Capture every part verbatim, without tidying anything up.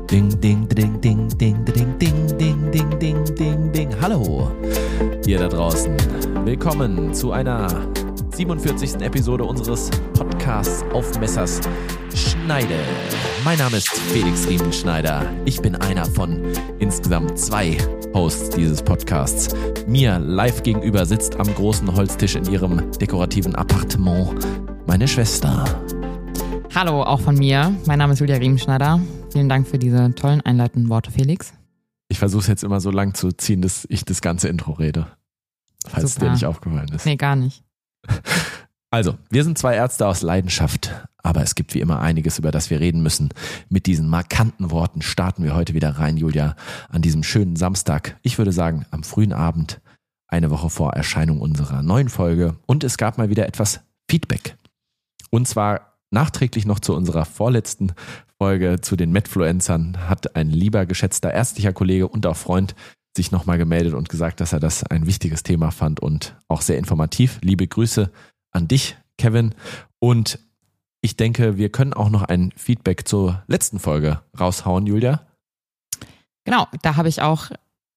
Ding, ding, ding, ding, ding, ding, ding, ding, ding, ding, ding, ding. Hallo, ihr da draußen. Willkommen zu einer siebenundvierzigsten Episode unseres Podcasts auf Messers Schneide. Mein Name ist Felix Riemenschneider. Ich bin einer von insgesamt zwei Hosts dieses Podcasts. Mir live gegenüber sitzt am großen Holztisch in ihrem dekorativen Appartement meine Schwester. Hallo, auch von mir. Mein Name ist Julia Riemenschneider. Vielen Dank für diese tollen einleitenden Worte, Felix. Ich versuche es jetzt immer so lang zu ziehen, dass ich das ganze Intro rede. Falls es dir nicht aufgefallen ist. Nee, gar nicht. Also, wir sind zwei Ärzte aus Leidenschaft, aber es gibt wie immer einiges, über das wir reden müssen. Mit diesen markanten Worten starten wir heute wieder rein, Julia, an diesem schönen Samstag. Ich würde sagen, am frühen Abend, eine Woche vor Erscheinung unserer neuen Folge. Und es gab mal wieder etwas Feedback. Und zwar nachträglich noch zu unserer vorletzten Folge zu den Medfluencern hat ein lieber, geschätzter ärztlicher Kollege und auch Freund sich nochmal gemeldet und gesagt, dass er das ein wichtiges Thema fand und auch sehr informativ. Liebe Grüße an dich, Kevin. Und ich denke, wir können auch noch ein Feedback zur letzten Folge raushauen, Julia. Genau, da habe ich auch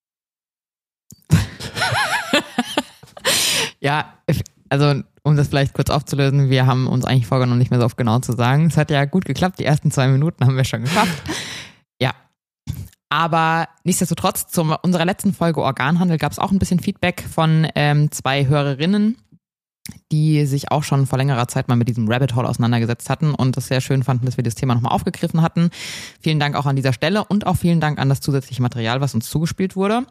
ja, also um das vielleicht kurz aufzulösen, wir haben uns eigentlich vorgenommen, nicht mehr so oft genau zu sagen. Es hat ja gut geklappt, die ersten zwei Minuten haben wir schon geschafft. Ja, aber nichtsdestotrotz, zu unserer letzten Folge Organhandel gab es auch ein bisschen Feedback von ähm, zwei Hörerinnen, die sich auch schon vor längerer Zeit mal mit diesem Rabbit Hole auseinandergesetzt hatten und es sehr schön fanden, dass wir das Thema nochmal aufgegriffen hatten. Vielen Dank auch an dieser Stelle und auch vielen Dank an das zusätzliche Material, was uns zugespielt wurde.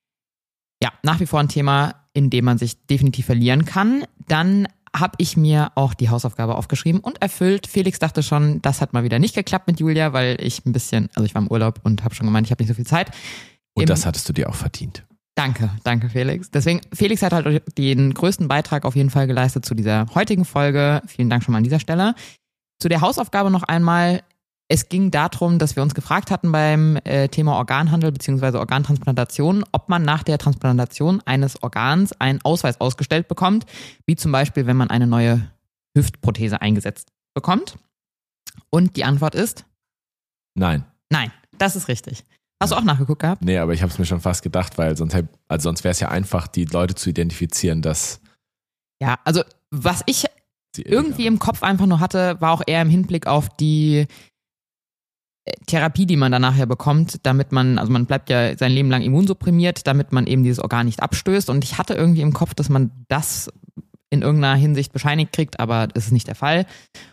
Ja, nach wie vor ein Thema, in dem man sich definitiv verlieren kann. Dann habe ich mir auch die Hausaufgabe aufgeschrieben und erfüllt. Felix dachte schon, das hat mal wieder nicht geklappt mit Julia, weil ich ein bisschen, also ich war im Urlaub und habe schon gemeint, ich habe nicht so viel Zeit. Und Im, das hattest du dir auch verdient. Danke, danke Felix. Deswegen, Felix hat halt den größten Beitrag auf jeden Fall geleistet zu dieser heutigen Folge. Vielen Dank schon mal an dieser Stelle. Zu der Hausaufgabe noch einmal. Es ging darum, dass wir uns gefragt hatten beim äh, Thema Organhandel bzw. Organtransplantation, ob man nach der Transplantation eines Organs einen Ausweis ausgestellt bekommt, wie zum Beispiel, wenn man eine neue Hüftprothese eingesetzt bekommt. Und die Antwort ist? Nein. Nein, das ist richtig. Hast du auch nachgeguckt gehabt? Nee, aber ich habe es mir schon fast gedacht, weil sonst, also sonst wäre es ja einfach, die Leute zu identifizieren, dass... Ja, also was ich irgendwie im Kopf einfach nur hatte, war auch eher im Hinblick auf die Therapie, die man dann nachher bekommt, damit man, also man bleibt ja sein Leben lang immunsupprimiert, damit man eben dieses Organ nicht abstößt. Und ich hatte irgendwie im Kopf, dass man das in irgendeiner Hinsicht bescheinigt kriegt, aber das ist nicht der Fall.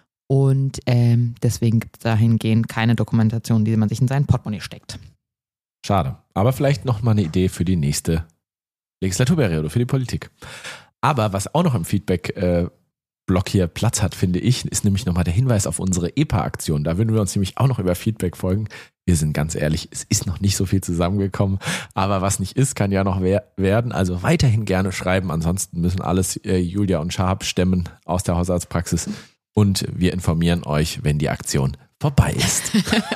Und ähm, deswegen gibt es dahingehend keine Dokumentation, die man sich in sein Portemonnaie steckt. Schade. Aber vielleicht nochmal eine Idee für die nächste Legislaturperiode, für die Politik. Aber was auch noch im Feedback äh, Block hier Platz hat, finde ich, ist nämlich nochmal der Hinweis auf unsere E P A-Aktion. Da würden wir uns nämlich auch noch über Feedback folgen. Wir sind ganz ehrlich, es ist noch nicht so viel zusammengekommen, aber was nicht ist, kann ja noch wer- werden. Also weiterhin gerne schreiben, ansonsten müssen alles äh, Julia und Schahab stemmen aus der Hausarztpraxis und wir informieren euch, wenn die Aktion vorbei ist.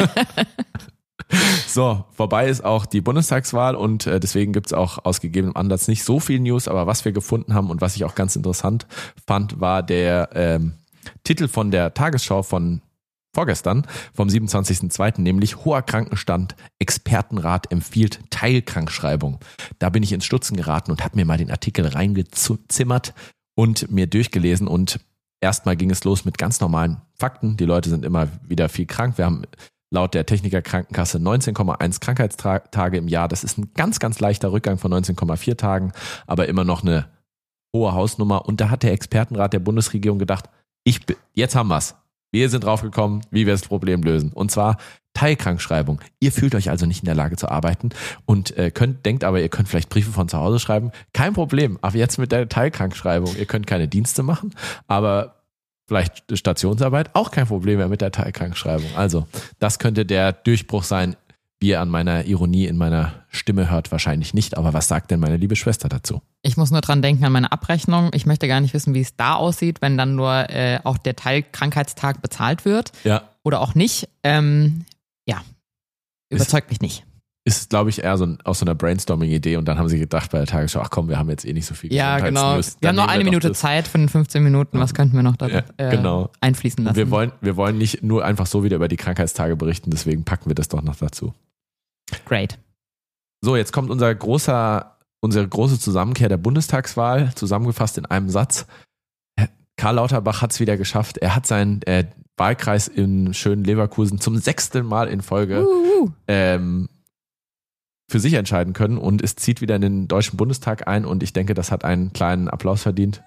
So, vorbei ist auch die Bundestagswahl und äh, deswegen gibt es auch aus gegebenem Anlass nicht so viel News, aber was wir gefunden haben und was ich auch ganz interessant fand, war der ähm, Titel von der Tagesschau von vorgestern, vom siebenundzwanzigsten zweiten, nämlich Hoher Krankenstand, Expertenrat empfiehlt Teilkrankschreibung. Da bin ich ins Stutzen geraten und habe mir mal den Artikel reingezimmert und mir durchgelesen und erstmal ging es los mit ganz normalen Fakten. Die Leute sind immer wieder viel krank. Wir haben laut der Techniker Krankenkasse neunzehn Komma eins Krankheitstage im Jahr. Das ist ein ganz, ganz leichter Rückgang von neunzehn Komma vier Tagen, aber immer noch eine hohe Hausnummer. Und da hat der Expertenrat der Bundesregierung gedacht, ich, jetzt haben wir's. Wir sind draufgekommen, wie wir das Problem lösen. Und zwar Teilkrankschreibung. Ihr fühlt euch also nicht in der Lage zu arbeiten und äh, könnt, denkt aber, ihr könnt vielleicht Briefe von zu Hause schreiben. Kein Problem. Aber jetzt mit der Teilkrankschreibung. Ihr könnt keine Dienste machen, aber vielleicht Stationsarbeit, auch kein Problem mehr mit der Teilkrankschreibung. Also, das könnte der Durchbruch sein. Wie ihr an meiner Ironie in meiner Stimme hört, wahrscheinlich nicht. Aber was sagt denn meine liebe Schwester dazu? Ich muss nur dran denken an meine Abrechnung. Ich möchte gar nicht wissen, wie es da aussieht, wenn dann nur äh, auch der Teilkrankheitstag bezahlt wird. Ja. Oder auch nicht. Ähm, ja, überzeugt mich nicht. ist, glaube ich, eher so ein, aus so einer Brainstorming-Idee und dann haben sie gedacht bei der Tagesschau, ach komm, wir haben jetzt eh nicht so viel Ja, genau. Gesundheitsnews, Wir haben noch dann eine nehmen wir Minute doch das. Zeit von den fünfzehn Minuten. Was könnten wir noch da Ja, äh, genau. einfließen lassen? Wir wollen, wir wollen nicht nur einfach so wieder über die Krankheitstage berichten, deswegen packen wir das doch noch dazu. Great. So, jetzt kommt unser großer, unsere große Zusammenkehr der Bundestagswahl, zusammengefasst in einem Satz. Karl Lauterbach hat es wieder geschafft. Er hat seinen äh, Wahlkreis in schönen Leverkusen zum sechsten Mal in Folge Uh, ähm, für sich entscheiden können und es zieht wieder in den Deutschen Bundestag ein und ich denke, das hat einen kleinen Applaus verdient.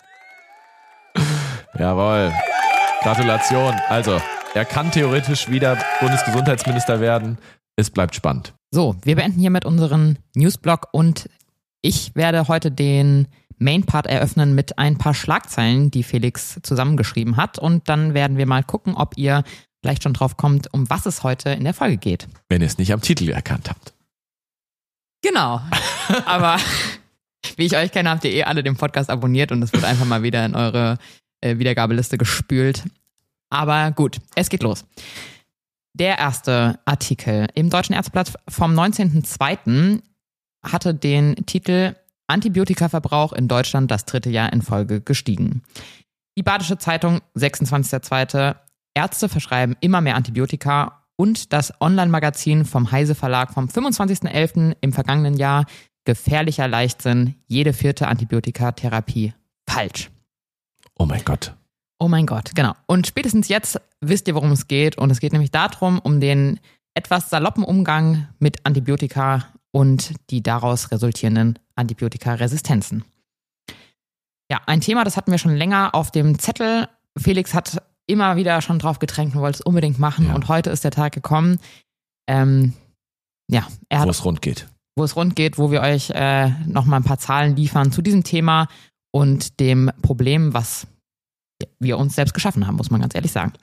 Jawohl. Gratulation. Also, er kann theoretisch wieder Bundesgesundheitsminister werden. Es bleibt spannend. So, wir beenden hiermit unseren Newsblock und ich werde heute den Main-Part eröffnen mit ein paar Schlagzeilen, die Felix zusammengeschrieben hat und dann werden wir mal gucken, ob ihr vielleicht schon drauf kommt, um was es heute in der Folge geht. Wenn ihr es nicht am Titel erkannt habt. Genau, aber wie ich euch kenne, habt ihr eh alle den Podcast abonniert und es wird einfach mal wieder in eure äh, Wiedergabeliste gespült. Aber gut, es geht los. Der erste Artikel im Deutschen Ärzteblatt vom neunzehnten zweiten hatte den Titel Antibiotikaverbrauch in Deutschland das dritte Jahr in Folge gestiegen. Die Badische Zeitung, sechsundzwanzigster zweite Ärzte verschreiben immer mehr Antibiotika und das Online-Magazin vom Heise Verlag vom fünfundzwanzigsten elften im vergangenen Jahr Gefährlicher Leichtsinn, jede vierte Antibiotikatherapie falsch. Oh mein Gott. Oh mein Gott, genau. Und spätestens jetzt wisst ihr, worum es geht. Und es geht nämlich darum, um den etwas saloppen Umgang mit Antibiotika und die daraus resultierenden Antibiotikaresistenzen. Ja, ein Thema, das hatten wir schon länger auf dem Zettel. Felix hat immer wieder schon drauf gedrängt und wollte es unbedingt machen. Ja. Und heute ist der Tag gekommen. Ähm, ja, er hat, Wo es rund geht. wo es rund geht, wo wir euch äh, nochmal ein paar Zahlen liefern zu diesem Thema und dem Problem, was wir uns selbst geschaffen haben, muss man ganz ehrlich sagen.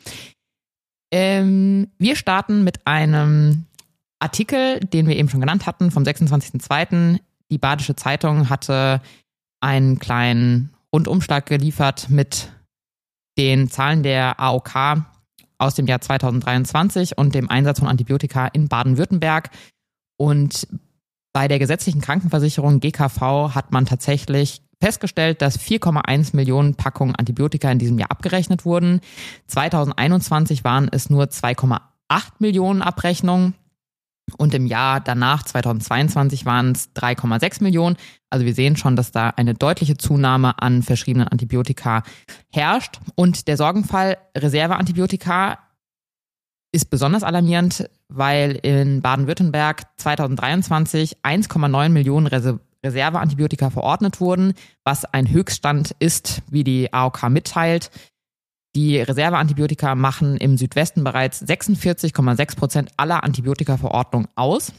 Ähm, wir starten mit einem Artikel, den wir eben schon genannt hatten, vom sechsundzwanzigsten zweiten Die Badische Zeitung hatte einen kleinen Rundumschlag geliefert mit den Zahlen der A O K aus dem Jahr zweitausenddreiundzwanzig und dem Einsatz von Antibiotika in Baden-Württemberg. Und bei der gesetzlichen Krankenversicherung G K V hat man tatsächlich festgestellt, dass vier Komma eins Millionen Packungen Antibiotika in diesem Jahr abgerechnet wurden. zweitausendeinundzwanzig waren es nur zwei Komma acht Millionen Abrechnungen und im Jahr danach, zweitausendzweiundzwanzig, waren es drei Komma sechs Millionen. Also wir sehen schon, dass da eine deutliche Zunahme an verschriebenen Antibiotika herrscht. Und der Sorgenfall Reserveantibiotika ist besonders alarmierend, weil in Baden-Württemberg zweitausenddreiundzwanzig eins Komma neun Millionen Reserve Reserveantibiotika verordnet wurden, was ein Höchststand ist, wie die A O K mitteilt. Die Reserveantibiotika machen im Südwesten bereits sechsundvierzig Komma sechs Prozent aller Antibiotikaverordnungen aus.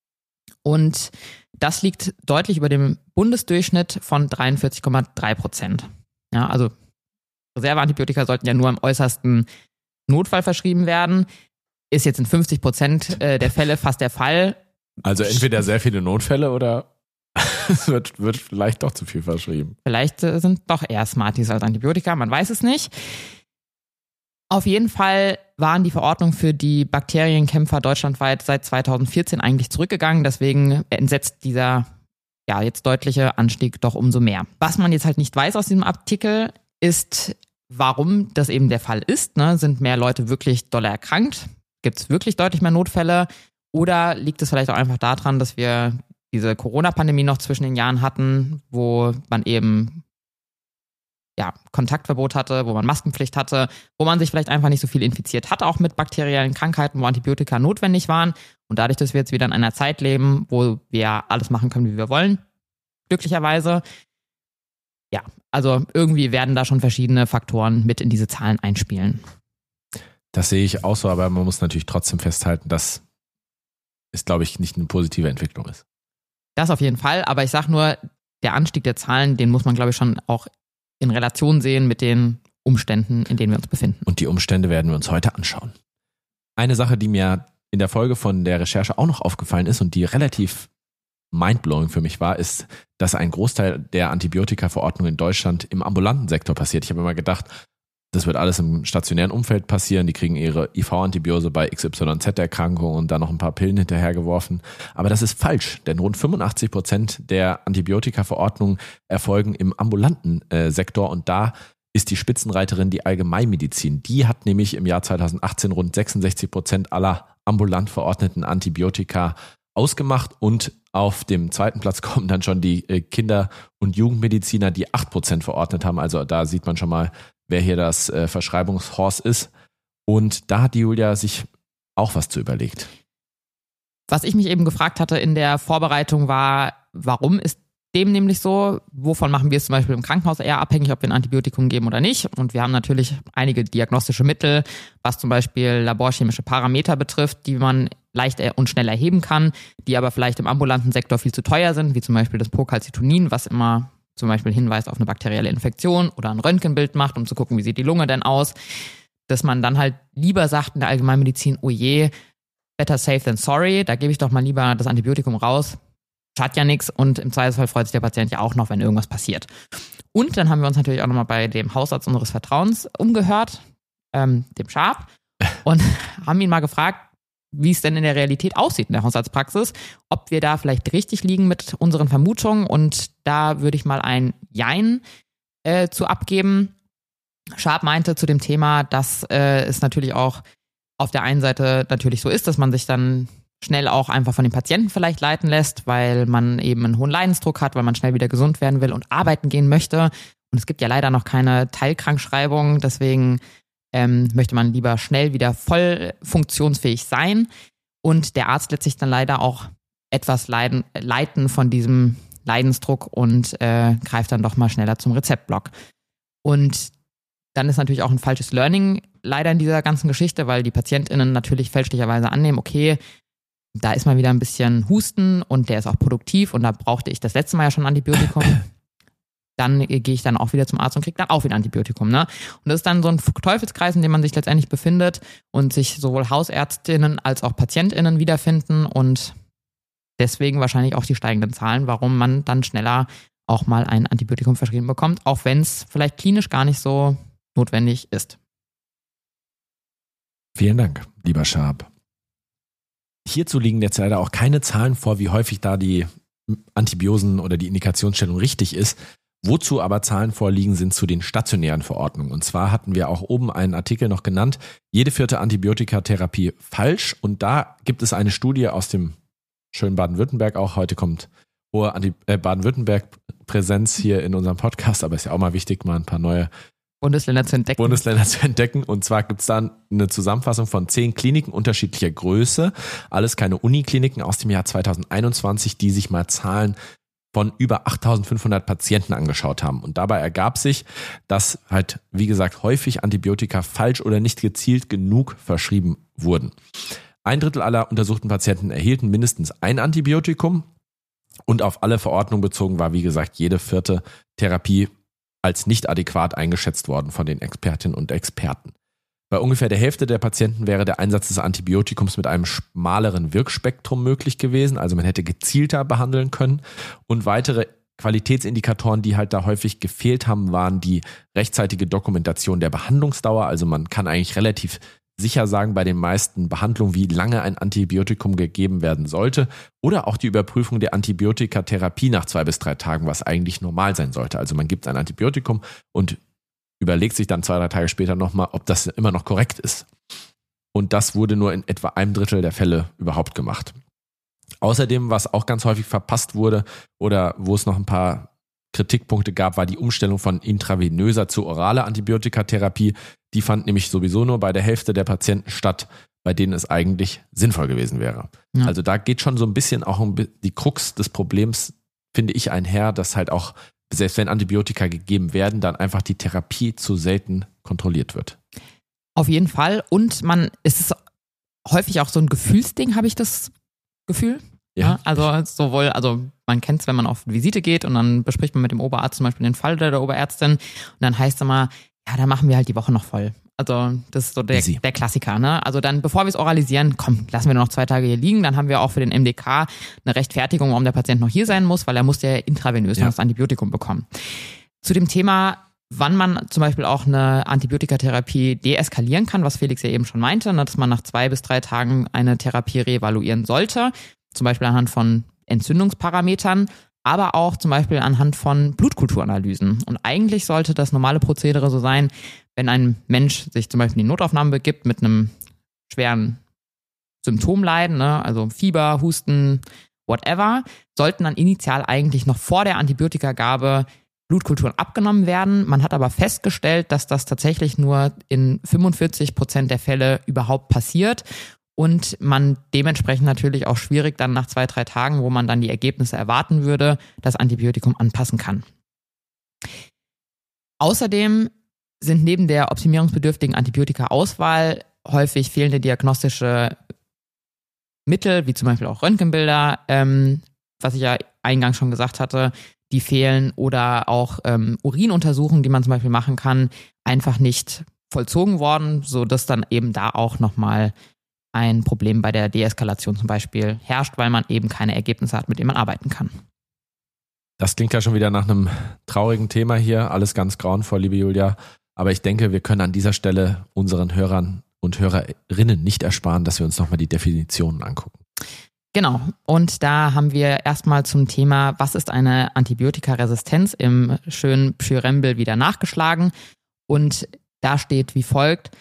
Und das liegt deutlich über dem Bundesdurchschnitt von dreiundvierzig Komma drei Prozent. Ja, also Reserveantibiotika sollten ja nur im äußersten Notfall verschrieben werden. Ist jetzt in fünfzig Prozent der Fälle fast der Fall. Also entweder sehr viele Notfälle oder es wird, wird vielleicht doch zu viel verschrieben. Vielleicht sind doch eher Smarties als Antibiotika, man weiß es nicht. Auf jeden Fall waren die Verordnungen für die Bakterienkämpfer deutschlandweit seit zweitausendvierzehn eigentlich zurückgegangen. Deswegen entsetzt dieser ja jetzt deutliche Anstieg doch umso mehr. Was man jetzt halt nicht weiß aus diesem Artikel ist, warum das eben der Fall ist. Ne? Sind mehr Leute wirklich doll erkrankt? Gibt es wirklich deutlich mehr Notfälle? Oder liegt es vielleicht auch einfach daran, dass wir diese Corona-Pandemie noch zwischen den Jahren hatten, wo man eben ja, Kontaktverbot hatte, wo man Maskenpflicht hatte, wo man sich vielleicht einfach nicht so viel infiziert hat, auch mit bakteriellen Krankheiten, wo Antibiotika notwendig waren. Und dadurch, dass wir jetzt wieder in einer Zeit leben, wo wir alles machen können, wie wir wollen, glücklicherweise, ja, also irgendwie werden da schon verschiedene Faktoren mit in diese Zahlen einspielen. Das sehe ich auch so, aber man muss natürlich trotzdem festhalten, dass es, glaube ich, nicht eine positive Entwicklung ist. Das auf jeden Fall, aber ich sage nur, der Anstieg der Zahlen, den muss man, glaube ich, schon auch in Relation sehen mit den Umständen, in denen wir uns befinden. Und die Umstände werden wir uns heute anschauen. Eine Sache, die mir in der Folge von der Recherche auch noch aufgefallen ist und die relativ mindblowing für mich war, ist, dass ein Großteil der Antibiotikaverordnung in Deutschland im ambulanten Sektor passiert. Ich habe immer gedacht, Das wird alles im stationären Umfeld passieren. Die kriegen ihre I V-Antibiose bei X Y Z-Erkrankungen und dann noch ein paar Pillen hinterhergeworfen. Aber das ist falsch, denn rund fünfundachtzig Prozent der Antibiotika-Verordnungen erfolgen im ambulanten äh, Sektor und da ist die Spitzenreiterin die Allgemeinmedizin. Die hat nämlich im Jahr zweitausendachtzehn rund sechsundsechzig Prozent aller ambulant verordneten Antibiotika ausgemacht und auf dem zweiten Platz kommen dann schon die äh, Kinder- und Jugendmediziner, die acht Prozent verordnet haben. Also da sieht man schon mal, wer hier das äh, Verschreibungshorse ist. Und da hat die Julia sich auch was zu überlegt. Was ich mich eben gefragt hatte in der Vorbereitung war, warum ist dem nämlich so? Wovon machen wir es zum Beispiel im Krankenhaus eher abhängig, ob wir ein Antibiotikum geben oder nicht? Und wir haben natürlich einige diagnostische Mittel, was zum Beispiel laborchemische Parameter betrifft, die man leicht und schnell erheben kann, die aber vielleicht im ambulanten Sektor viel zu teuer sind, wie zum Beispiel das Procalcitonin, was immer zum Beispiel hinweist auf eine bakterielle Infektion oder ein Röntgenbild macht, um zu gucken, wie sieht die Lunge denn aus, dass man dann halt lieber sagt in der Allgemeinmedizin, oh je, better safe than sorry, da gebe ich doch mal lieber das Antibiotikum raus, schadet ja nichts und im Zweifelsfall freut sich der Patient ja auch noch, wenn irgendwas passiert. Und dann haben wir uns natürlich auch nochmal bei dem Hausarzt unseres Vertrauens umgehört, ähm, dem Schaap, und haben ihn mal gefragt, wie es denn in der Realität aussieht in der Hausarztpraxis, ob wir da vielleicht richtig liegen mit unseren Vermutungen und da würde ich mal ein Jein äh, zu abgeben. Schaap meinte zu dem Thema, dass äh, es natürlich auch auf der einen Seite natürlich so ist, dass man sich dann schnell auch einfach von den Patienten vielleicht leiten lässt, weil man eben einen hohen Leidensdruck hat, weil man schnell wieder gesund werden will und arbeiten gehen möchte. Und es gibt ja leider noch keine Teilkrankschreibung, deswegen ähm, möchte man lieber schnell wieder voll funktionsfähig sein. Und der Arzt lässt sich dann leider auch etwas leiden, leiten von diesem Leidensdruck und äh, greift dann doch mal schneller zum Rezeptblock. Und dann ist natürlich auch ein falsches Learning leider in dieser ganzen Geschichte, weil die PatientInnen natürlich fälschlicherweise annehmen, okay, da ist mal wieder ein bisschen Husten und der ist auch produktiv und da brauchte ich das letzte Mal ja schon Antibiotikum. Dann gehe ich dann auch wieder zum Arzt und kriege dann auch wieder Antibiotikum. Ne? Und das ist dann so ein Teufelskreis, in dem man sich letztendlich befindet und sich sowohl Hausärztinnen als auch PatientInnen wiederfinden und deswegen wahrscheinlich auch die steigenden Zahlen, warum man dann schneller auch mal ein Antibiotikum verschrieben bekommt, auch wenn es vielleicht klinisch gar nicht so notwendig ist. Vielen Dank, lieber Schaap. Hierzu liegen jetzt leider auch keine Zahlen vor, wie häufig da die Antibiosen oder die Indikationsstellung richtig ist. Wozu aber Zahlen vorliegen, sind zu den stationären Verordnungen. Und zwar hatten wir auch oben einen Artikel noch genannt, jede vierte Antibiotikatherapie falsch. Und da gibt es eine Studie aus dem schönen Baden-Württemberg auch. Heute kommt hohe Anti- äh, Baden-Württemberg-Präsenz hier in unserem Podcast, aber ist ja auch mal wichtig, mal ein paar neue Bundesländer zu entdecken. Bundesländer zu entdecken. Und zwar gibt es dann eine Zusammenfassung von zehn Kliniken unterschiedlicher Größe. Alles keine Unikliniken aus dem Jahr zweitausendeinundzwanzig, die sich mal Zahlen von über achttausendfünfhundert Patienten angeschaut haben. Und dabei ergab sich, dass halt, wie gesagt, häufig Antibiotika falsch oder nicht gezielt genug verschrieben wurden. Ein Drittel aller untersuchten Patienten erhielten mindestens ein Antibiotikum und auf alle Verordnungen bezogen war, wie gesagt, jede vierte Therapie als nicht adäquat eingeschätzt worden von den Expertinnen und Experten. Bei ungefähr der Hälfte der Patienten wäre der Einsatz des Antibiotikums mit einem schmaleren Wirkspektrum möglich gewesen, also man hätte gezielter behandeln können. Und weitere Qualitätsindikatoren, die halt da häufig gefehlt haben, waren die rechtzeitige Dokumentation der Behandlungsdauer. Also man kann eigentlich relativ sicher sagen bei den meisten Behandlungen, wie lange ein Antibiotikum gegeben werden sollte, oder auch die Überprüfung der Antibiotikatherapie nach zwei bis drei Tagen, was eigentlich normal sein sollte. Also man gibt ein Antibiotikum und überlegt sich dann zwei, drei Tage später nochmal, ob das immer noch korrekt ist. Und das wurde nur in etwa einem Drittel der Fälle überhaupt gemacht. Außerdem, was auch ganz häufig verpasst wurde oder wo es noch ein paar Kritikpunkte gab, war die Umstellung von intravenöser zu oraler Antibiotikatherapie. Die fand nämlich sowieso nur bei der Hälfte der Patienten statt, bei denen es eigentlich sinnvoll gewesen wäre. Ja. Also da geht schon so ein bisschen auch die Krux des Problems, finde ich, einher, dass halt auch, selbst wenn Antibiotika gegeben werden, dann einfach die Therapie zu selten kontrolliert wird. Auf jeden Fall. Und man, es ist häufig auch so ein Gefühlsding, habe ich das Gefühl. Ja. Ja, also sowohl, also man kennt es, wenn man auf Visite geht und dann bespricht man mit dem Oberarzt zum Beispiel den Fall oder der Oberärztin und dann heißt es immer, ja, dann machen wir halt die Woche noch voll. Also das ist so der, der Klassiker, ne? Also dann, bevor wir es oralisieren, komm, lassen wir nur noch zwei Tage hier liegen, dann haben wir auch für den M D K eine Rechtfertigung, warum der Patient noch hier sein muss, weil er muss ja intravenös ja. noch das Antibiotikum bekommen. Zu dem Thema wann man zum Beispiel auch eine Antibiotikatherapie deeskalieren kann, was Felix ja eben schon meinte, dass man nach zwei bis drei Tagen eine Therapie reevaluieren sollte, zum Beispiel anhand von Entzündungsparametern, aber auch zum Beispiel anhand von Blutkulturanalysen. Und eigentlich sollte das normale Prozedere so sein, wenn ein Mensch sich zum Beispiel in die Notaufnahme begibt mit einem schweren Symptomleiden, ne, also Fieber, Husten, whatever, sollten dann initial eigentlich noch vor der Antibiotikagabe Blutkulturen abgenommen werden. Man hat aber festgestellt, dass das tatsächlich nur in fünfundvierzig Prozent der Fälle überhaupt passiert und man dementsprechend natürlich auch schwierig dann nach zwei, drei Tagen, wo man dann die Ergebnisse erwarten würde, das Antibiotikum anpassen kann. Außerdem sind neben der optimierungsbedürftigen Antibiotika-Auswahl häufig fehlende diagnostische Mittel, wie zum Beispiel auch Röntgenbilder, ähm, was ich ja eingangs schon gesagt hatte, die fehlen, oder auch ähm, Urinuntersuchungen, die man zum Beispiel machen kann, einfach nicht vollzogen worden, sodass dann eben da auch nochmal ein Problem bei der Deeskalation zum Beispiel herrscht, weil man eben keine Ergebnisse hat, mit denen man arbeiten kann. Das klingt ja schon wieder nach einem traurigen Thema hier, alles ganz grauenvoll, liebe Julia. Aber ich denke, wir können an dieser Stelle unseren Hörern und Hörerinnen nicht ersparen, dass wir uns nochmal die Definitionen angucken. Genau, und da haben wir erstmal zum Thema, was ist eine Antibiotikaresistenz, im schönen Pschyrembel wieder nachgeschlagen. Und da steht wie folgt: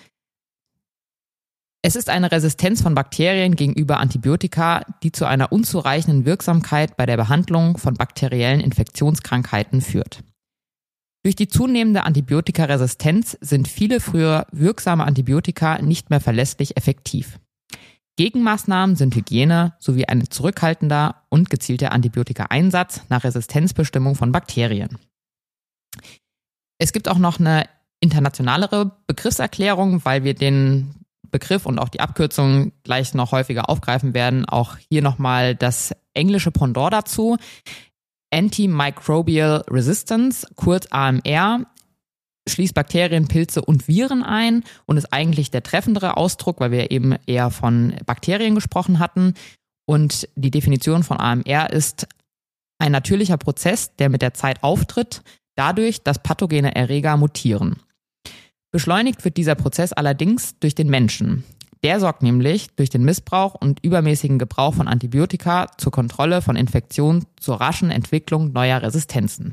Es ist eine Resistenz von Bakterien gegenüber Antibiotika, die zu einer unzureichenden Wirksamkeit bei der Behandlung von bakteriellen Infektionskrankheiten führt. Durch die zunehmende Antibiotikaresistenz sind viele früher wirksame Antibiotika nicht mehr verlässlich effektiv. Gegenmaßnahmen sind Hygiene sowie ein zurückhaltender und gezielter Antibiotika-Einsatz nach Resistenzbestimmung von Bakterien. Es gibt auch noch eine internationalere Begriffserklärung, weil wir den Begriff und auch die Abkürzung gleich noch häufiger aufgreifen werden. Auch hier nochmal das englische Pendant dazu. Antimicrobial Resistance, kurz A M R, schließt Bakterien, Pilze und Viren ein und ist eigentlich der treffendere Ausdruck, weil wir eben eher von Bakterien gesprochen hatten. Und die Definition von A M R ist ein natürlicher Prozess, der mit der Zeit auftritt, dadurch, dass pathogene Erreger mutieren. Beschleunigt wird dieser Prozess allerdings durch den Menschen. Der sorgt nämlich durch den Missbrauch und übermäßigen Gebrauch von Antibiotika zur Kontrolle von Infektionen zur raschen Entwicklung neuer Resistenzen.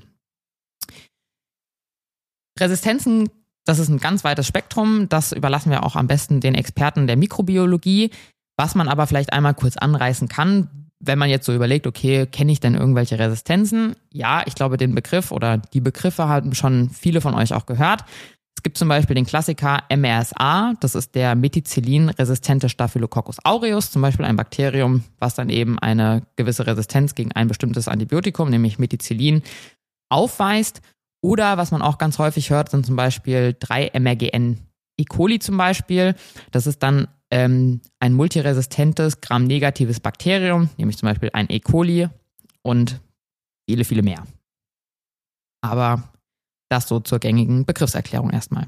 Resistenzen, das ist ein ganz weites Spektrum, das überlassen wir auch am besten den Experten der Mikrobiologie. Was man aber vielleicht einmal kurz anreißen kann, wenn man jetzt so überlegt, okay, kenne ich denn irgendwelche Resistenzen? Ja, ich glaube, den Begriff oder die Begriffe haben schon viele von euch auch gehört. Es gibt zum Beispiel den Klassiker M R S A, das ist der Methicillin-resistente Staphylococcus aureus, zum Beispiel ein Bakterium, was dann eben eine gewisse Resistenz gegen ein bestimmtes Antibiotikum, nämlich Methicillin, aufweist. Oder was man auch ganz häufig hört, sind zum Beispiel drei M R G N E. coli zum Beispiel. Das ist dann ähm, ein multiresistentes, gramnegatives Bakterium, nämlich zum Beispiel ein E. coli und viele, viele mehr. Aber das so zur gängigen Begriffserklärung erstmal.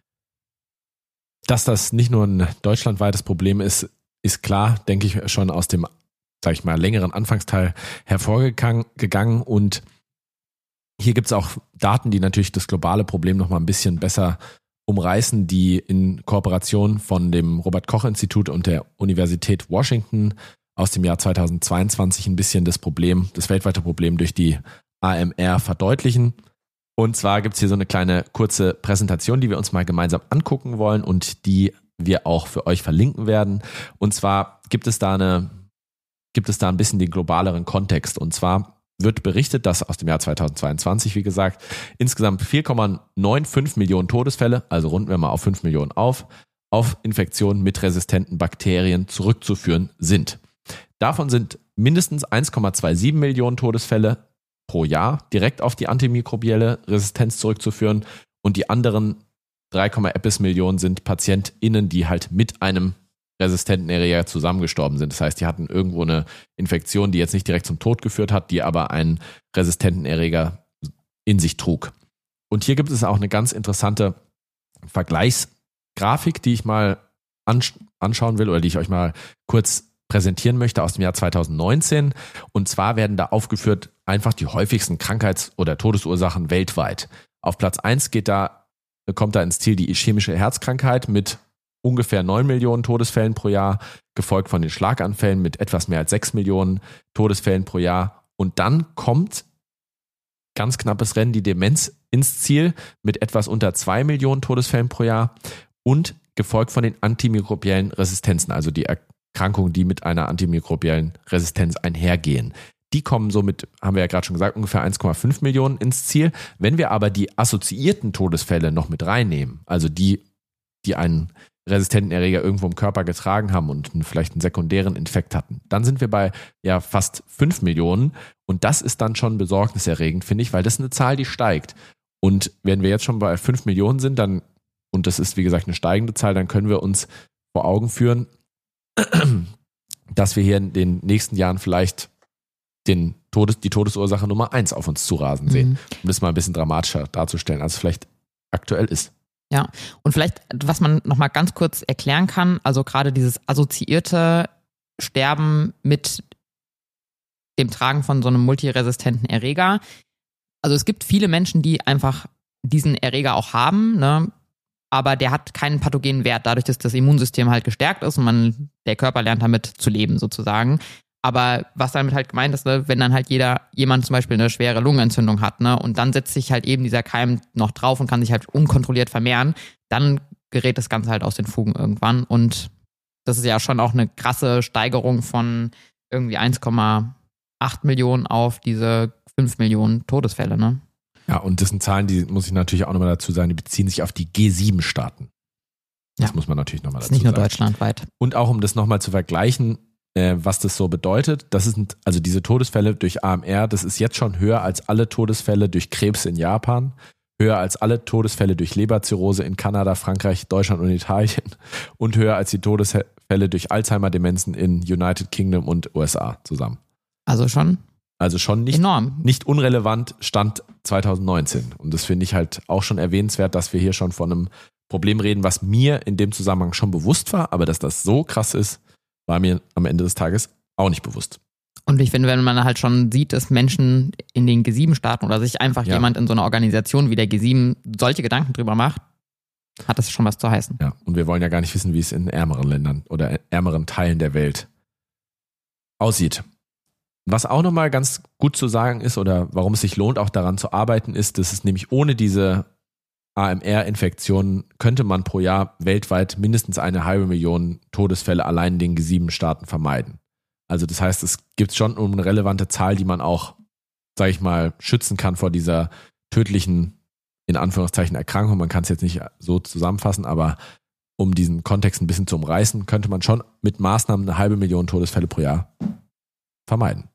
Dass das nicht nur ein deutschlandweites Problem ist, ist klar, denke ich, schon aus dem, sag ich mal, längeren Anfangsteil hervorgegangen. Und hier gibt es auch Daten, die natürlich das globale Problem noch mal ein bisschen besser umreißen, die in Kooperation von dem Robert-Koch-Institut und der Universität Washington aus dem Jahr zweitausendzweiundzwanzig ein bisschen das Problem, das weltweite Problem durch die A M R verdeutlichen. Und zwar gibt es hier so eine kleine kurze Präsentation, die wir uns mal gemeinsam angucken wollen und die wir auch für euch verlinken werden. Und zwar gibt es da eine, gibt es da ein bisschen den globaleren Kontext. Und zwar wird berichtet, dass aus dem Jahr zweitausendzweiundzwanzig, wie gesagt, insgesamt vier Komma fünfundneunzig Millionen Todesfälle, also runden wir mal auf fünf Millionen auf, auf Infektionen mit resistenten Bakterien zurückzuführen sind. Davon sind mindestens eins Komma siebenundzwanzig Millionen Todesfälle pro Jahr direkt auf die antimikrobielle Resistenz zurückzuführen und die anderen drei Komma etwas Millionen sind PatientInnen, die halt mit einem resistenten Erreger zusammengestorben sind. Das heißt, die hatten irgendwo eine Infektion, die jetzt nicht direkt zum Tod geführt hat, die aber einen resistenten Erreger in sich trug. Und hier gibt es auch eine ganz interessante Vergleichsgrafik, die ich mal anschauen will oder die ich euch mal kurz präsentieren möchte aus dem Jahr zweitausendneunzehn. Und zwar werden da aufgeführt einfach die häufigsten Krankheits- oder Todesursachen weltweit. Auf Platz eins geht da, kommt da ins Ziel die ischämische Herzkrankheit mit ungefähr neun Millionen Todesfällen pro Jahr, gefolgt von den Schlaganfällen mit etwas mehr als sechs Millionen Todesfällen pro Jahr. Und dann kommt ganz knappes Rennen die Demenz ins Ziel mit etwas unter zwei Millionen Todesfällen pro Jahr und gefolgt von den antimikrobiellen Resistenzen, also die Erkrankungen, die mit einer antimikrobiellen Resistenz einhergehen. Die kommen somit, haben wir ja gerade schon gesagt, ungefähr eins Komma fünf Millionen ins Ziel. Wenn wir aber die assoziierten Todesfälle noch mit reinnehmen, also die, die einen resistenten Erreger irgendwo im Körper getragen haben und vielleicht einen sekundären Infekt hatten, dann sind wir bei ja fast fünf Millionen und das ist dann schon besorgniserregend, finde ich, weil das ist eine Zahl, die steigt. Und wenn wir jetzt schon bei fünf Millionen sind, dann, und das ist wie gesagt eine steigende Zahl, dann können wir uns vor Augen führen, dass wir hier in den nächsten Jahren vielleicht den Todes, die Todesursache Nummer eins auf uns zurasen sehen, mhm. um das mal ein bisschen dramatischer darzustellen, als es vielleicht aktuell ist. Ja, und vielleicht, was man nochmal ganz kurz erklären kann, also gerade dieses assoziierte Sterben mit dem Tragen von so einem multiresistenten Erreger. Also es gibt viele Menschen, die einfach diesen Erreger auch haben, ne? Aber der hat keinen pathogenen Wert, dadurch, dass das Immunsystem halt gestärkt ist und man, der Körper lernt damit zu leben sozusagen. Aber was damit halt gemeint ist, ne, wenn dann halt jeder, jemand zum Beispiel eine schwere Lungenentzündung hat, ne, und dann setzt sich halt eben dieser Keim noch drauf und kann sich halt unkontrolliert vermehren, dann gerät das Ganze halt aus den Fugen irgendwann. Und das ist ja schon auch eine krasse Steigerung von irgendwie eins Komma acht Millionen auf diese fünf Millionen Todesfälle, ne? Ja, und das sind Zahlen, die muss ich natürlich auch nochmal dazu sagen, die beziehen sich auf die G sieben Staaten. Das ja. muss man natürlich nochmal dazu sagen. Nicht nur deutschlandweit. Und auch um das nochmal zu vergleichen, was das so bedeutet, das sind also diese Todesfälle durch A M R, das ist jetzt schon höher als alle Todesfälle durch Krebs in Japan, höher als alle Todesfälle durch Leberzirrhose in Kanada, Frankreich, Deutschland und Italien und höher als die Todesfälle durch Alzheimer-Demenzen in United Kingdom und U S A zusammen. Also schon? Also schon nicht, enorm. Nicht unrelevant, Stand zwanzig neunzehn. Und das finde ich halt auch schon erwähnenswert, dass wir hier schon von einem Problem reden, was mir in dem Zusammenhang schon bewusst war, aber dass das so krass ist, war mir am Ende des Tages auch nicht bewusst. Und ich finde, wenn man halt schon sieht, dass Menschen in den G sieben Staaten oder sich einfach ja. jemand in so einer Organisation wie der G sieben solche Gedanken drüber macht, hat das schon was zu heißen. Ja, und wir wollen ja gar nicht wissen, wie es in ärmeren Ländern oder ärmeren Teilen der Welt aussieht. Was auch nochmal ganz gut zu sagen ist oder warum es sich lohnt, auch daran zu arbeiten, ist, dass es nämlich ohne diese A M R-Infektionen könnte man pro Jahr weltweit mindestens eine halbe Million Todesfälle allein in den G sieben Staaten vermeiden. Also das heißt, es gibt schon eine relevante Zahl, die man auch, sage ich mal, schützen kann vor dieser tödlichen, in Anführungszeichen, Erkrankung. Man kann es jetzt nicht so zusammenfassen, aber um diesen Kontext ein bisschen zu umreißen, könnte man schon mit Maßnahmen eine halbe Million Todesfälle pro Jahr vermeiden.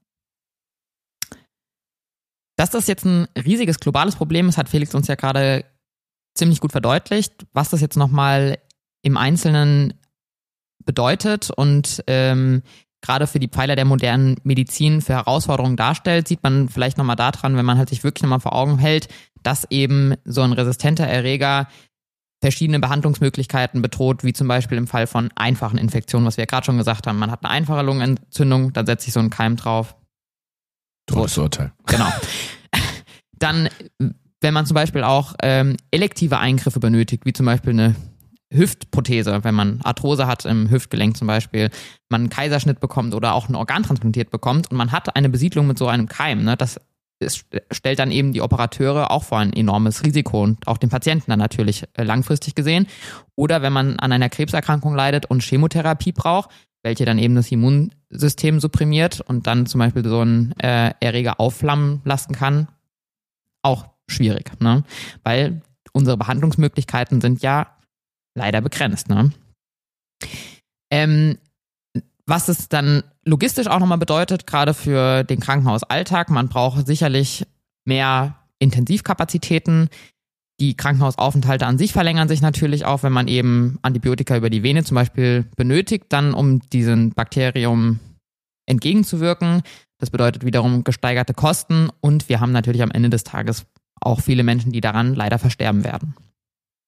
Dass das jetzt ein riesiges globales Problem ist, hat Felix uns ja gerade ziemlich gut verdeutlicht, was das jetzt nochmal im Einzelnen bedeutet und ähm, gerade für die Pfeiler der modernen Medizin für Herausforderungen darstellt, sieht man vielleicht nochmal daran, wenn man halt sich wirklich nochmal vor Augen hält, dass eben so ein resistenter Erreger verschiedene Behandlungsmöglichkeiten bedroht, wie zum Beispiel im Fall von einfachen Infektionen, was wir ja gerade schon gesagt haben. Man hat eine einfache Lungenentzündung, dann setzt sich so ein Keim drauf. Todesurteil. Genau. Dann, wenn man zum Beispiel auch ähm, elektive Eingriffe benötigt, wie zum Beispiel eine Hüftprothese, wenn man Arthrose hat im Hüftgelenk zum Beispiel, man einen Kaiserschnitt bekommt oder auch ein Organ transplantiert bekommt und man hat eine Besiedlung mit so einem Keim, ne, das ist, stellt dann eben die Operateure auch vor ein enormes Risiko und auch den Patienten dann natürlich äh, langfristig gesehen. Oder wenn man an einer Krebserkrankung leidet und Chemotherapie braucht, welche dann eben das Immunsystem supprimiert und dann zum Beispiel so einen äh, Erreger aufflammen lassen kann, auch schwierig, ne? Weil unsere Behandlungsmöglichkeiten sind ja leider begrenzt, ne? Ähm, was es dann logistisch auch nochmal bedeutet, gerade für den Krankenhausalltag, man braucht sicherlich mehr Intensivkapazitäten. Die Krankenhausaufenthalte an sich verlängern sich natürlich auch, wenn man eben Antibiotika über die Vene zum Beispiel benötigt, dann um diesem Bakterium entgegenzuwirken. Das bedeutet wiederum gesteigerte Kosten und wir haben natürlich am Ende des Tages auch viele Menschen, die daran leider versterben werden.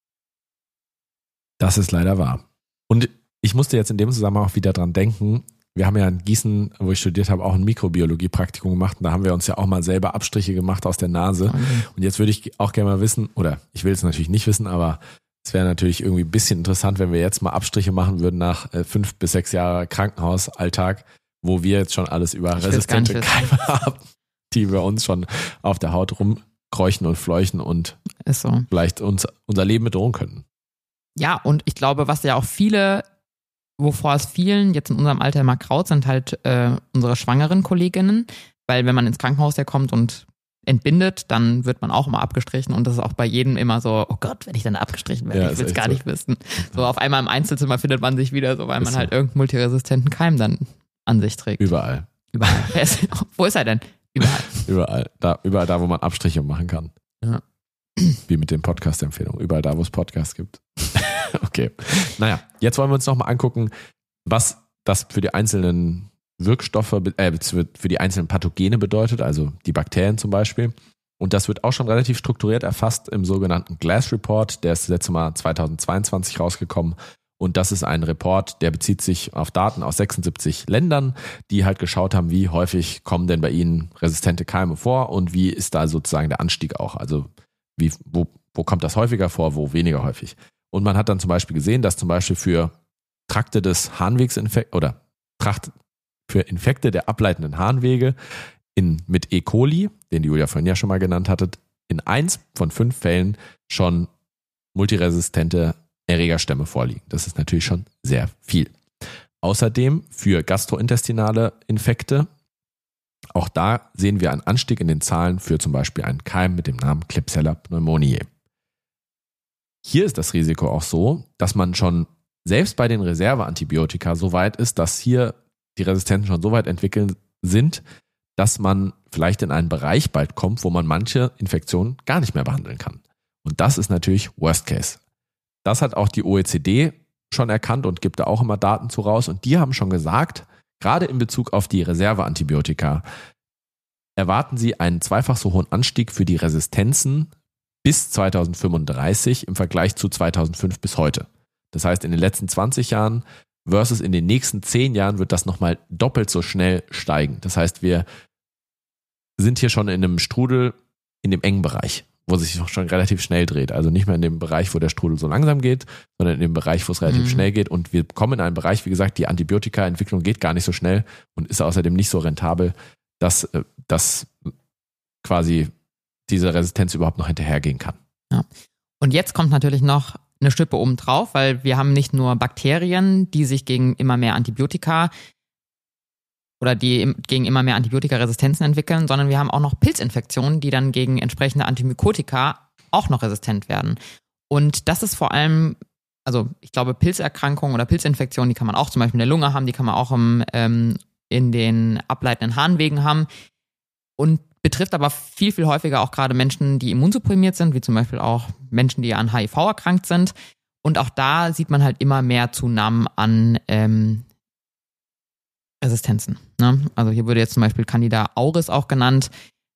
Das ist leider wahr. Und ich musste jetzt in dem Zusammenhang auch wieder dran denken, wir haben ja in Gießen, wo ich studiert habe, auch ein Mikrobiologie-Praktikum gemacht und da haben wir uns ja auch mal selber Abstriche gemacht aus der Nase. Okay. Und jetzt würde ich auch gerne mal wissen, oder ich will es natürlich nicht wissen, aber es wäre natürlich irgendwie ein bisschen interessant, wenn wir jetzt mal Abstriche machen würden nach äh, fünf bis sechs Jahre Krankenhausalltag, wo wir jetzt schon alles über ich resistente Keime haben, die bei uns schon auf der Haut rumkräuchen und fleuchen und Ist so. vielleicht uns unser Leben bedrohen könnten. Ja, und ich glaube, was ja auch viele, wovor es vielen jetzt in unserem Alter immer graut, sind halt äh, unsere schwangeren Kolleginnen, weil wenn man ins Krankenhaus ja kommt und entbindet, dann wird man auch immer abgestrichen und das ist auch bei jedem immer so, oh Gott, wenn ich dann abgestrichen werde, ja, ich will es gar so. nicht wissen. So auf einmal im Einzelzimmer findet man sich wieder so, weil ist man halt so. irgendeinen multiresistenten Keim dann an sich trägt. Überall. Überall. Wo ist er denn? Überall. Überall. Da, überall da, wo man Abstriche machen kann. Ja. Wie mit den Podcast-Empfehlungen. Überall da, wo es Podcasts gibt. Okay. Naja, jetzt wollen wir uns nochmal angucken, was das für die einzelnen Wirkstoffe, äh, für die einzelnen Pathogene bedeutet, also die Bakterien zum Beispiel. Und das wird auch schon relativ strukturiert erfasst im sogenannten GLASS Report. Der ist das letzte Mal zweitausendzweiundzwanzig rausgekommen. Und das ist ein Report, der bezieht sich auf Daten aus sechsundsiebzig Ländern, die halt geschaut haben, wie häufig kommen denn bei ihnen resistente Keime vor und wie ist da sozusagen der Anstieg auch. Also wie, wo, wo kommt das häufiger vor, wo weniger häufig. Und man hat dann zum Beispiel gesehen, dass zum Beispiel für Trakte des Harnwegsinfekts oder Tracht für Infekte der ableitenden Harnwege in, mit E. coli, den die Julia vorhin ja schon mal genannt hattet, in eins von fünf Fällen schon multiresistente Erregerstämme vorliegen. Das ist natürlich schon sehr viel. Außerdem für gastrointestinale Infekte, auch da sehen wir einen Anstieg in den Zahlen für zum Beispiel einen Keim mit dem Namen Klebsiella pneumoniae. Hier ist das Risiko auch so, dass man schon selbst bei den Reserveantibiotika so weit ist, dass hier die Resistenzen schon so weit entwickelt sind, dass man vielleicht in einen Bereich bald kommt, wo man manche Infektionen gar nicht mehr behandeln kann. Und das ist natürlich Worst Case. Das hat auch die O E C D schon erkannt und gibt da auch immer Daten zu raus. Und die haben schon gesagt, gerade in Bezug auf die Reserveantibiotika, erwarten sie einen zweifach so hohen Anstieg für die Resistenzen bis zweitausendfünfunddreißig im Vergleich zu zweitausendfünf bis heute. Das heißt, in den letzten zwanzig Jahren versus in den nächsten zehn Jahren wird das nochmal doppelt so schnell steigen. Das heißt, wir sind hier schon in einem Strudel in dem engen Bereich, wo sich schon relativ schnell dreht. Also nicht mehr in dem Bereich, wo der Strudel so langsam geht, sondern in dem Bereich, wo es relativ mhm. schnell geht. Und wir kommen in einen Bereich, wie gesagt, die Antibiotika-Entwicklung geht gar nicht so schnell und ist außerdem nicht so rentabel, dass, dass quasi diese Resistenz überhaupt noch hinterhergehen kann. Ja. Und jetzt kommt natürlich noch eine Schippe oben drauf, weil wir haben nicht nur Bakterien, die sich gegen immer mehr Antibiotika oder die gegen immer mehr Antibiotikaresistenzen entwickeln, sondern wir haben auch noch Pilzinfektionen, die dann gegen entsprechende Antimykotika auch noch resistent werden. Und das ist vor allem, also ich glaube, Pilzerkrankungen oder Pilzinfektionen, die kann man auch zum Beispiel in der Lunge haben, die kann man auch im, ähm, in den ableitenden Harnwegen haben und betrifft aber viel, viel häufiger auch gerade Menschen, die immunsupprimiert sind, wie zum Beispiel auch Menschen, die an H I V erkrankt sind. Und auch da sieht man halt immer mehr Zunahmen an ähm, Resistenzen. Ne? Also hier würde jetzt zum Beispiel Candida auris auch genannt.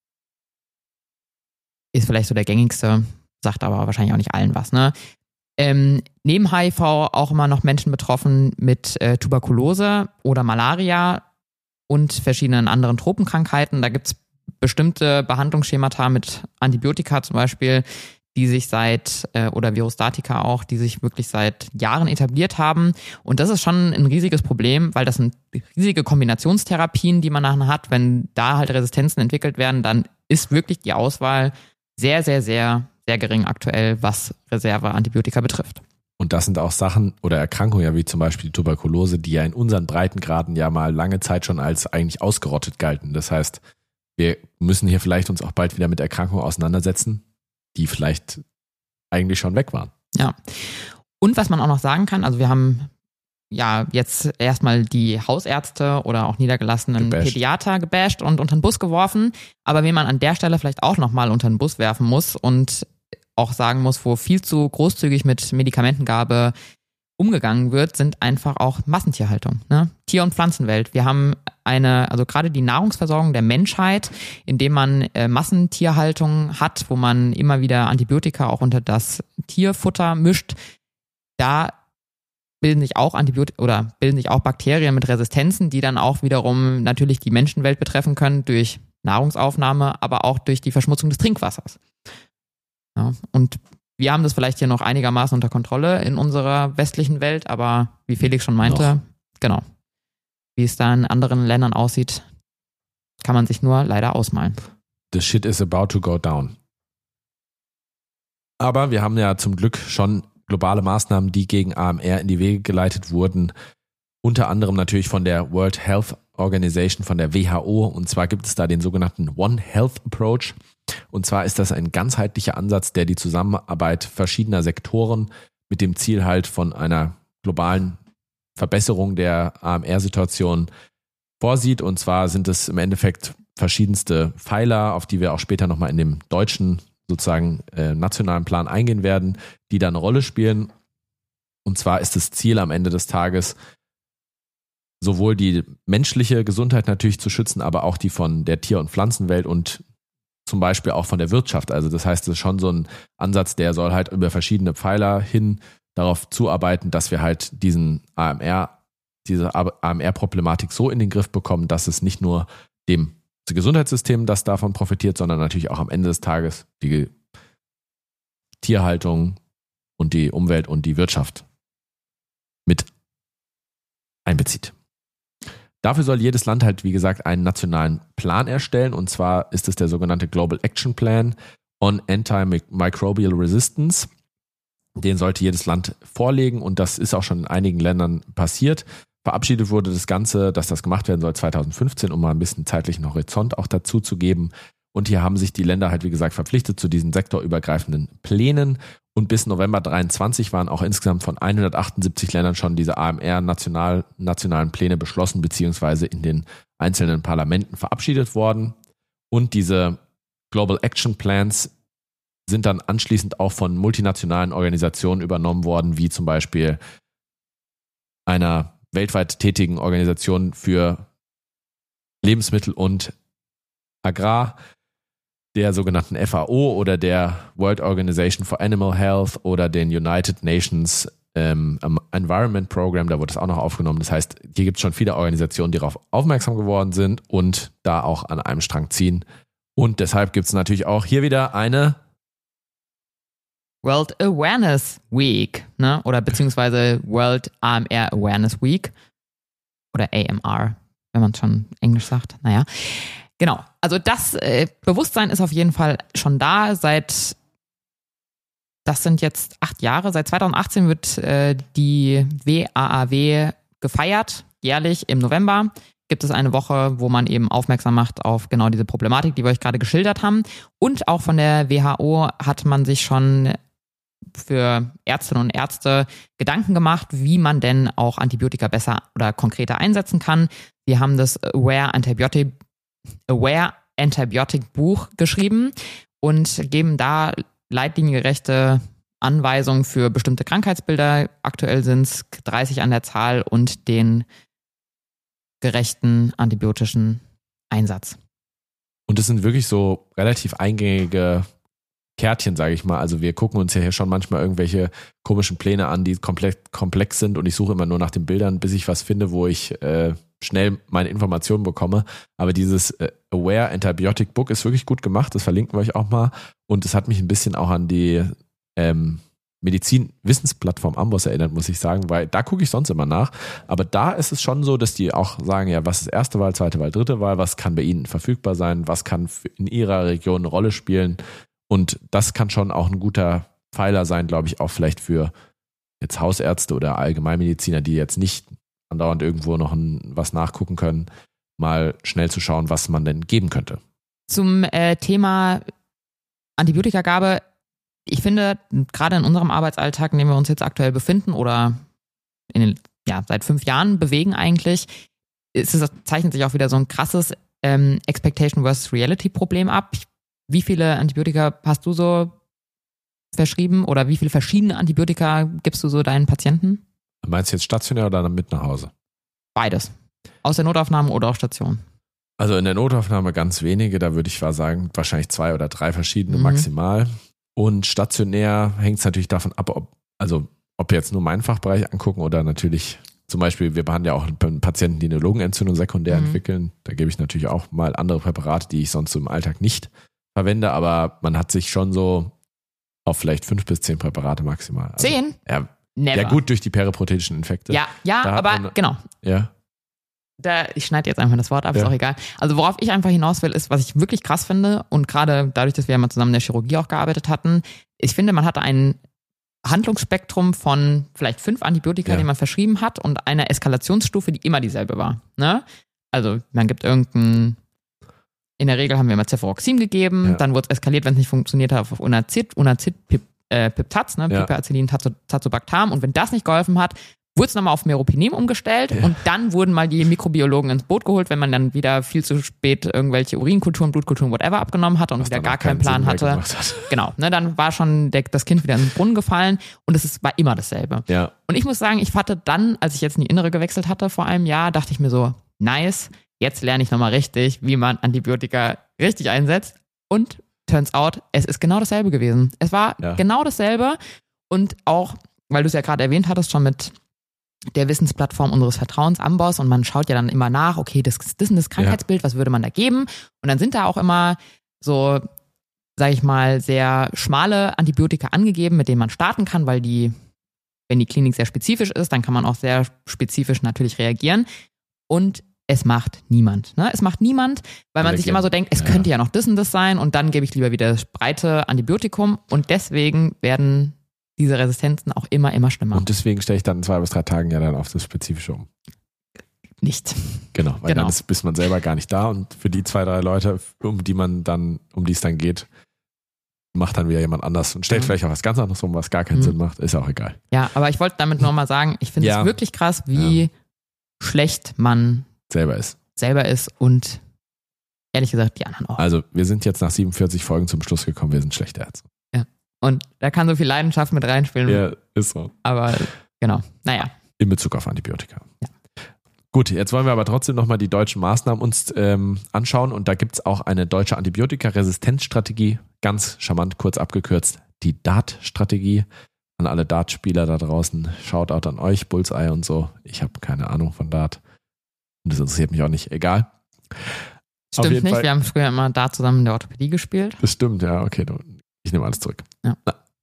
Ist vielleicht so der gängigste, sagt aber wahrscheinlich auch nicht allen was. Ne? Ähm, neben H I V auch immer noch Menschen betroffen mit äh, Tuberkulose oder Malaria und verschiedenen anderen Tropenkrankheiten. Da gibt es bestimmte Behandlungsschemata mit Antibiotika zum Beispiel, die sich seit, äh, oder Virostatika auch, die sich wirklich seit Jahren etabliert haben. Und das ist schon ein riesiges Problem, weil das sind riesige Kombinationstherapien, die man nachher hat. Wenn da halt Resistenzen entwickelt werden, dann ist wirklich die Auswahl sehr, sehr, sehr, sehr gering aktuell, was Reserveantibiotika betrifft. Und das sind auch Sachen oder Erkrankungen, ja, wie zum Beispiel die Tuberkulose, die ja in unseren Breitengraden ja mal lange Zeit schon als eigentlich ausgerottet galten. Das heißt, wir müssen hier vielleicht uns auch bald wieder mit Erkrankungen auseinandersetzen, die vielleicht eigentlich schon weg waren. Ja. Und was man auch noch sagen kann, also wir haben ja jetzt erstmal die Hausärzte oder auch niedergelassenen gebasht. Pädiater gebasht und unter den Bus geworfen. Aber wen man an der Stelle vielleicht auch nochmal unter den Bus werfen muss und auch sagen muss, wo viel zu großzügig mit Medikamentengabe umgegangen wird, sind einfach auch Massentierhaltung. Ne? Tier- und Pflanzenwelt. Wir haben eine, also gerade die Nahrungsversorgung der Menschheit, indem man äh, Massentierhaltung hat, wo man immer wieder Antibiotika auch unter das Tierfutter mischt. Da bilden sich auch Antibiotika oder bilden sich auch Bakterien mit Resistenzen, die dann auch wiederum natürlich die Menschenwelt betreffen können durch Nahrungsaufnahme, aber auch durch die Verschmutzung des Trinkwassers. Ja, und wir haben das vielleicht hier noch einigermaßen unter Kontrolle in unserer westlichen Welt, aber wie Felix schon meinte, noch. Genau, wie es da in anderen Ländern aussieht, kann man sich nur leider ausmalen. The shit is about to go down. Aber wir haben ja zum Glück schon globale Maßnahmen, die gegen A M R in die Wege geleitet wurden. Unter anderem natürlich von der World Health Organization, von der W H O. Und zwar gibt es da den sogenannten One Health Approach. Und zwar ist das ein ganzheitlicher Ansatz, der die Zusammenarbeit verschiedener Sektoren mit dem Ziel halt von einer globalen Verbesserung der A M R-Situation vorsieht. Und zwar sind es im Endeffekt verschiedenste Pfeiler, auf die wir auch später nochmal in dem deutschen sozusagen äh, nationalen Plan eingehen werden, die da eine Rolle spielen. Und zwar ist das Ziel am Ende des Tages, sowohl die menschliche Gesundheit natürlich zu schützen, aber auch die von der Tier- und Pflanzenwelt und zum Beispiel auch von der Wirtschaft. Also das heißt, es ist schon so ein Ansatz, der soll halt über verschiedene Pfeiler hin darauf zuarbeiten, dass wir halt diesen A M R, diese A M R-Problematik so in den Griff bekommen, dass es nicht nur dem Gesundheitssystem, das davon profitiert, sondern natürlich auch am Ende des Tages die Tierhaltung und die Umwelt und die Wirtschaft mit einbezieht. Dafür soll jedes Land halt, wie gesagt, einen nationalen Plan erstellen, und zwar ist es der sogenannte Global Action Plan on Antimicrobial Resistance. Den sollte jedes Land vorlegen, und das ist auch schon in einigen Ländern passiert. Verabschiedet wurde das Ganze, dass das gemacht werden soll zwanzig fünfzehn, um mal ein bisschen zeitlichen Horizont auch dazu zu geben. Und hier haben sich die Länder halt, wie gesagt, verpflichtet zu diesen sektorübergreifenden Plänen. Und bis November dreiundzwanzig waren auch insgesamt von hundertachtundsiebzig Ländern schon diese A M R-national, nationalen Pläne beschlossen, beziehungsweise in den einzelnen Parlamenten verabschiedet worden. Und diese Global Action Plans sind dann anschließend auch von multinationalen Organisationen übernommen worden, wie zum Beispiel einer weltweit tätigen Organisation für Lebensmittel und Agrar, der sogenannten F A O oder der World Organization for Animal Health oder den United Nations ähm, Environment Program, da wurde es auch noch aufgenommen. Das heißt, hier gibt es schon viele Organisationen, die darauf aufmerksam geworden sind und da auch an einem Strang ziehen. Und deshalb gibt es natürlich auch hier wieder eine World Awareness Week, ne? Oder beziehungsweise World A M R Awareness Week oder A M R, wenn man schon Englisch sagt. Naja, genau. Also das äh, Bewusstsein ist auf jeden Fall schon da. Seit, das sind jetzt acht Jahre, seit zwanzig achtzehn wird äh, die W A A W gefeiert, jährlich im November. Gibt es eine Woche, wo man eben aufmerksam macht auf genau diese Problematik, die wir euch gerade geschildert haben. Und auch von der W H O hat man sich schon für Ärztinnen und Ärzte Gedanken gemacht, wie man denn auch Antibiotika besser oder konkreter einsetzen kann. Wir haben das Aware Antibiotic, Aware Antibiotic Buch geschrieben und geben da leitliniengerechte Anweisungen für bestimmte Krankheitsbilder. Aktuell sind es dreißig an der Zahl und den gerechten antibiotischen Einsatz. Und es sind wirklich so relativ eingängige Kärtchen, sage ich mal. Also wir gucken uns ja hier schon manchmal irgendwelche komischen Pläne an, die komplett komplex sind, und ich suche immer nur nach den Bildern, bis ich was finde, wo ich äh, schnell meine Informationen bekomme. Aber dieses äh, Aware Antibiotic Book ist wirklich gut gemacht, das verlinken wir euch auch mal, und es hat mich ein bisschen auch an die ähm, Medizin-Wissensplattform Amboss erinnert, muss ich sagen, weil da gucke ich sonst immer nach. Aber da ist es schon so, dass die auch sagen, ja, was ist erste Wahl, zweite Wahl, dritte Wahl, was kann bei ihnen verfügbar sein, was kann in ihrer Region eine Rolle spielen. Und das kann schon auch ein guter Pfeiler sein, glaube ich, auch vielleicht für jetzt Hausärzte oder Allgemeinmediziner, die jetzt nicht andauernd irgendwo noch ein, was nachgucken können, mal schnell zu schauen, was man denn geben könnte. Zum äh, Thema Antibiotikagabe, ich finde, gerade in unserem Arbeitsalltag, in dem wir uns jetzt aktuell befinden oder in den, ja, seit fünf Jahren bewegen eigentlich, ist es, zeichnet sich auch wieder so ein krasses ähm, Expectation versus Reality Problem ab. Ich, Wie viele Antibiotika hast du so verschrieben oder wie viele verschiedene Antibiotika gibst du so deinen Patienten? Meinst du jetzt stationär oder dann mit nach Hause? Beides. Aus der Notaufnahme oder auf Station? Also in der Notaufnahme ganz wenige, da würde ich mal sagen, wahrscheinlich zwei oder drei verschiedene mhm. maximal. Und stationär hängt es natürlich davon ab, ob, also ob wir jetzt nur meinen Fachbereich angucken oder natürlich zum Beispiel, wir behandeln ja auch Patienten, die eine Lungenentzündung sekundär Mhm. entwickeln. Da gebe ich natürlich auch mal andere Präparate, die ich sonst so im Alltag nicht verwende, aber man hat sich schon so auf vielleicht fünf bis zehn Präparate maximal. Also, Zehn? Ja, Never. ja gut, durch die periprothetischen Infekte. Ja, ja, Da hat aber man- genau. Ja. Da, ich schneide jetzt einfach das Wort ab, ist Ja. auch egal. Also worauf ich einfach hinaus will, ist, was ich wirklich krass finde und gerade dadurch, dass wir ja mal zusammen in der Chirurgie auch gearbeitet hatten, ich finde, man hatte ein Handlungsspektrum von vielleicht fünf Antibiotika, Ja. die man verschrieben hat und eine Eskalationsstufe, die immer dieselbe war. Ne? Also man gibt irgendein, in der Regel haben wir immer Cefuroxim gegeben, Ja. dann wurde es eskaliert, wenn es nicht funktioniert hat, auf Unacid, Unacid, Pip, äh, Piptaz, ne? Ja. Piperacillin, Tazo- Tazobactam und wenn das nicht geholfen hat, wurde es nochmal auf Meropenem umgestellt Ja. und dann wurden mal die Mikrobiologen ins Boot geholt, wenn man dann wieder viel zu spät irgendwelche Urinkulturen, Blutkulturen, whatever abgenommen hatte und Was wieder dann gar auch keinen keinen Plan Sinn mehr hatte. gemacht hat. Genau, ne, dann war schon der, das Kind wieder in den Brunnen gefallen und es ist, war immer dasselbe. Ja, Und ich muss sagen, ich hatte dann, als ich jetzt in die Innere gewechselt hatte vor einem Jahr, dachte ich mir so, nice, jetzt lerne ich nochmal richtig, wie man Antibiotika richtig einsetzt. Und turns out, es ist genau dasselbe gewesen. Es war Ja. genau dasselbe und auch, weil du es ja gerade erwähnt hattest, schon mit der Wissensplattform unseres Vertrauens, Amboss, und man schaut ja dann immer nach, okay, das, das ist das Krankheitsbild, was würde man da geben? Und dann sind da auch immer so, sage ich mal, sehr schmale Antibiotika angegeben, mit denen man starten kann, weil die, wenn die Klinik sehr spezifisch ist, dann kann man auch sehr spezifisch natürlich reagieren. Und es macht niemand. Ne? Es macht niemand, weil man Allergien. sich immer so denkt, es Ja. könnte ja noch das und das sein und dann gebe ich lieber wieder das breite Antibiotikum und deswegen werden diese Resistenzen auch immer, immer schlimmer. und deswegen stelle ich dann in zwei bis drei Tagen ja dann auf das Spezifische um. Nicht. Genau, weil Genau. dann ist, ist man selber gar nicht da und für die zwei, drei Leute, um die man dann, um die es dann geht, macht dann wieder jemand anders und stellt Mhm. vielleicht auch was ganz anderes um, was gar keinen Mhm. Sinn macht, ist auch egal. Ja, aber ich wollte damit nur mal sagen, ich finde Ja. es wirklich krass, wie schlecht man Selber ist. selber ist und ehrlich gesagt die anderen auch. Also wir sind jetzt nach siebenundvierzig Folgen zum Schluss gekommen, wir sind schlechte Ärzte. Und da kann so viel Leidenschaft mit reinspielen, Ja, ist so. aber genau, naja. In Bezug auf Antibiotika. Gut, jetzt wollen wir aber trotzdem nochmal die deutschen Maßnahmen uns ähm, anschauen und da gibt es auch eine deutsche Antibiotika-Resistenzstrategie, ganz charmant kurz abgekürzt, die D A T-Strategie. An alle Dart-Spieler da draußen, Shoutout an euch, Bullseye und so. Ich habe keine Ahnung von Dart und das interessiert mich auch nicht, egal. Auf Stimmt jeden nicht, Fall- wir haben früher immer da zusammen in der Orthopädie gespielt. Das stimmt, ja, okay, du- ich nehme alles zurück. Ja.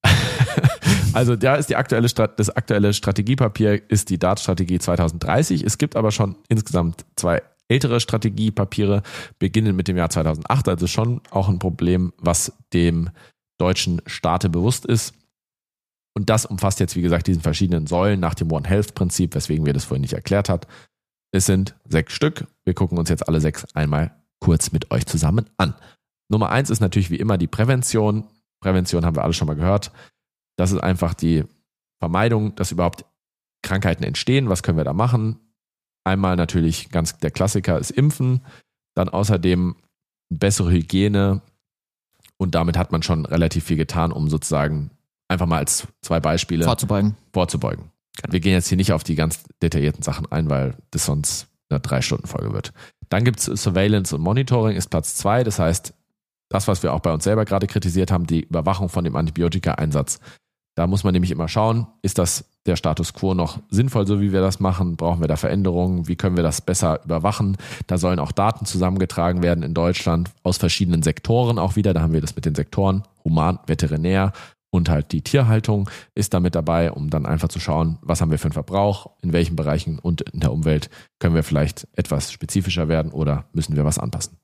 Also da ist die aktuelle Strat- das aktuelle Strategiepapier ist die D A T-Strategie zwanzig dreißig. Es gibt aber schon insgesamt zwei ältere Strategiepapiere, beginnen mit dem Jahr zweitausendacht, also schon auch ein Problem, was dem deutschen Staate bewusst ist. Und das umfasst jetzt, wie gesagt, diesen verschiedenen Säulen nach dem One Health-Prinzip, weswegen wir das vorhin nicht erklärt hat. Es sind sechs Stück. Wir gucken uns jetzt alle sechs einmal kurz mit euch zusammen an. Nummer eins ist natürlich wie immer die Prävention. Prävention haben wir alle schon mal gehört. Das ist einfach die Vermeidung, dass überhaupt Krankheiten entstehen. Was können wir da machen? Einmal natürlich ganz der Klassiker ist Impfen, dann außerdem bessere Hygiene und damit hat man schon relativ viel getan, um sozusagen einfach mal als zwei Beispiele Vorzubeugen. vorzubeugen. Genau. Wir gehen jetzt hier nicht auf die ganz detaillierten Sachen ein, weil das sonst eine Drei-Stunden-Folge wird. Dann gibt es Surveillance und Monitoring, ist Platz zwei. Das heißt, das, was wir auch bei uns selber gerade kritisiert haben, die Überwachung von dem Antibiotika-Einsatz. Da muss man nämlich immer schauen, ist das der Status quo noch sinnvoll, so wie wir das machen? Brauchen wir da Veränderungen? Wie können wir das besser überwachen? Da sollen auch Daten zusammengetragen werden in Deutschland aus verschiedenen Sektoren auch wieder. Da haben wir das mit den Sektoren, Human, Veterinär und halt die Tierhaltung ist da mit dabei, um dann einfach zu schauen, was haben wir für einen Verbrauch, in welchen Bereichen und in der Umwelt können wir vielleicht etwas spezifischer werden oder müssen wir was anpassen.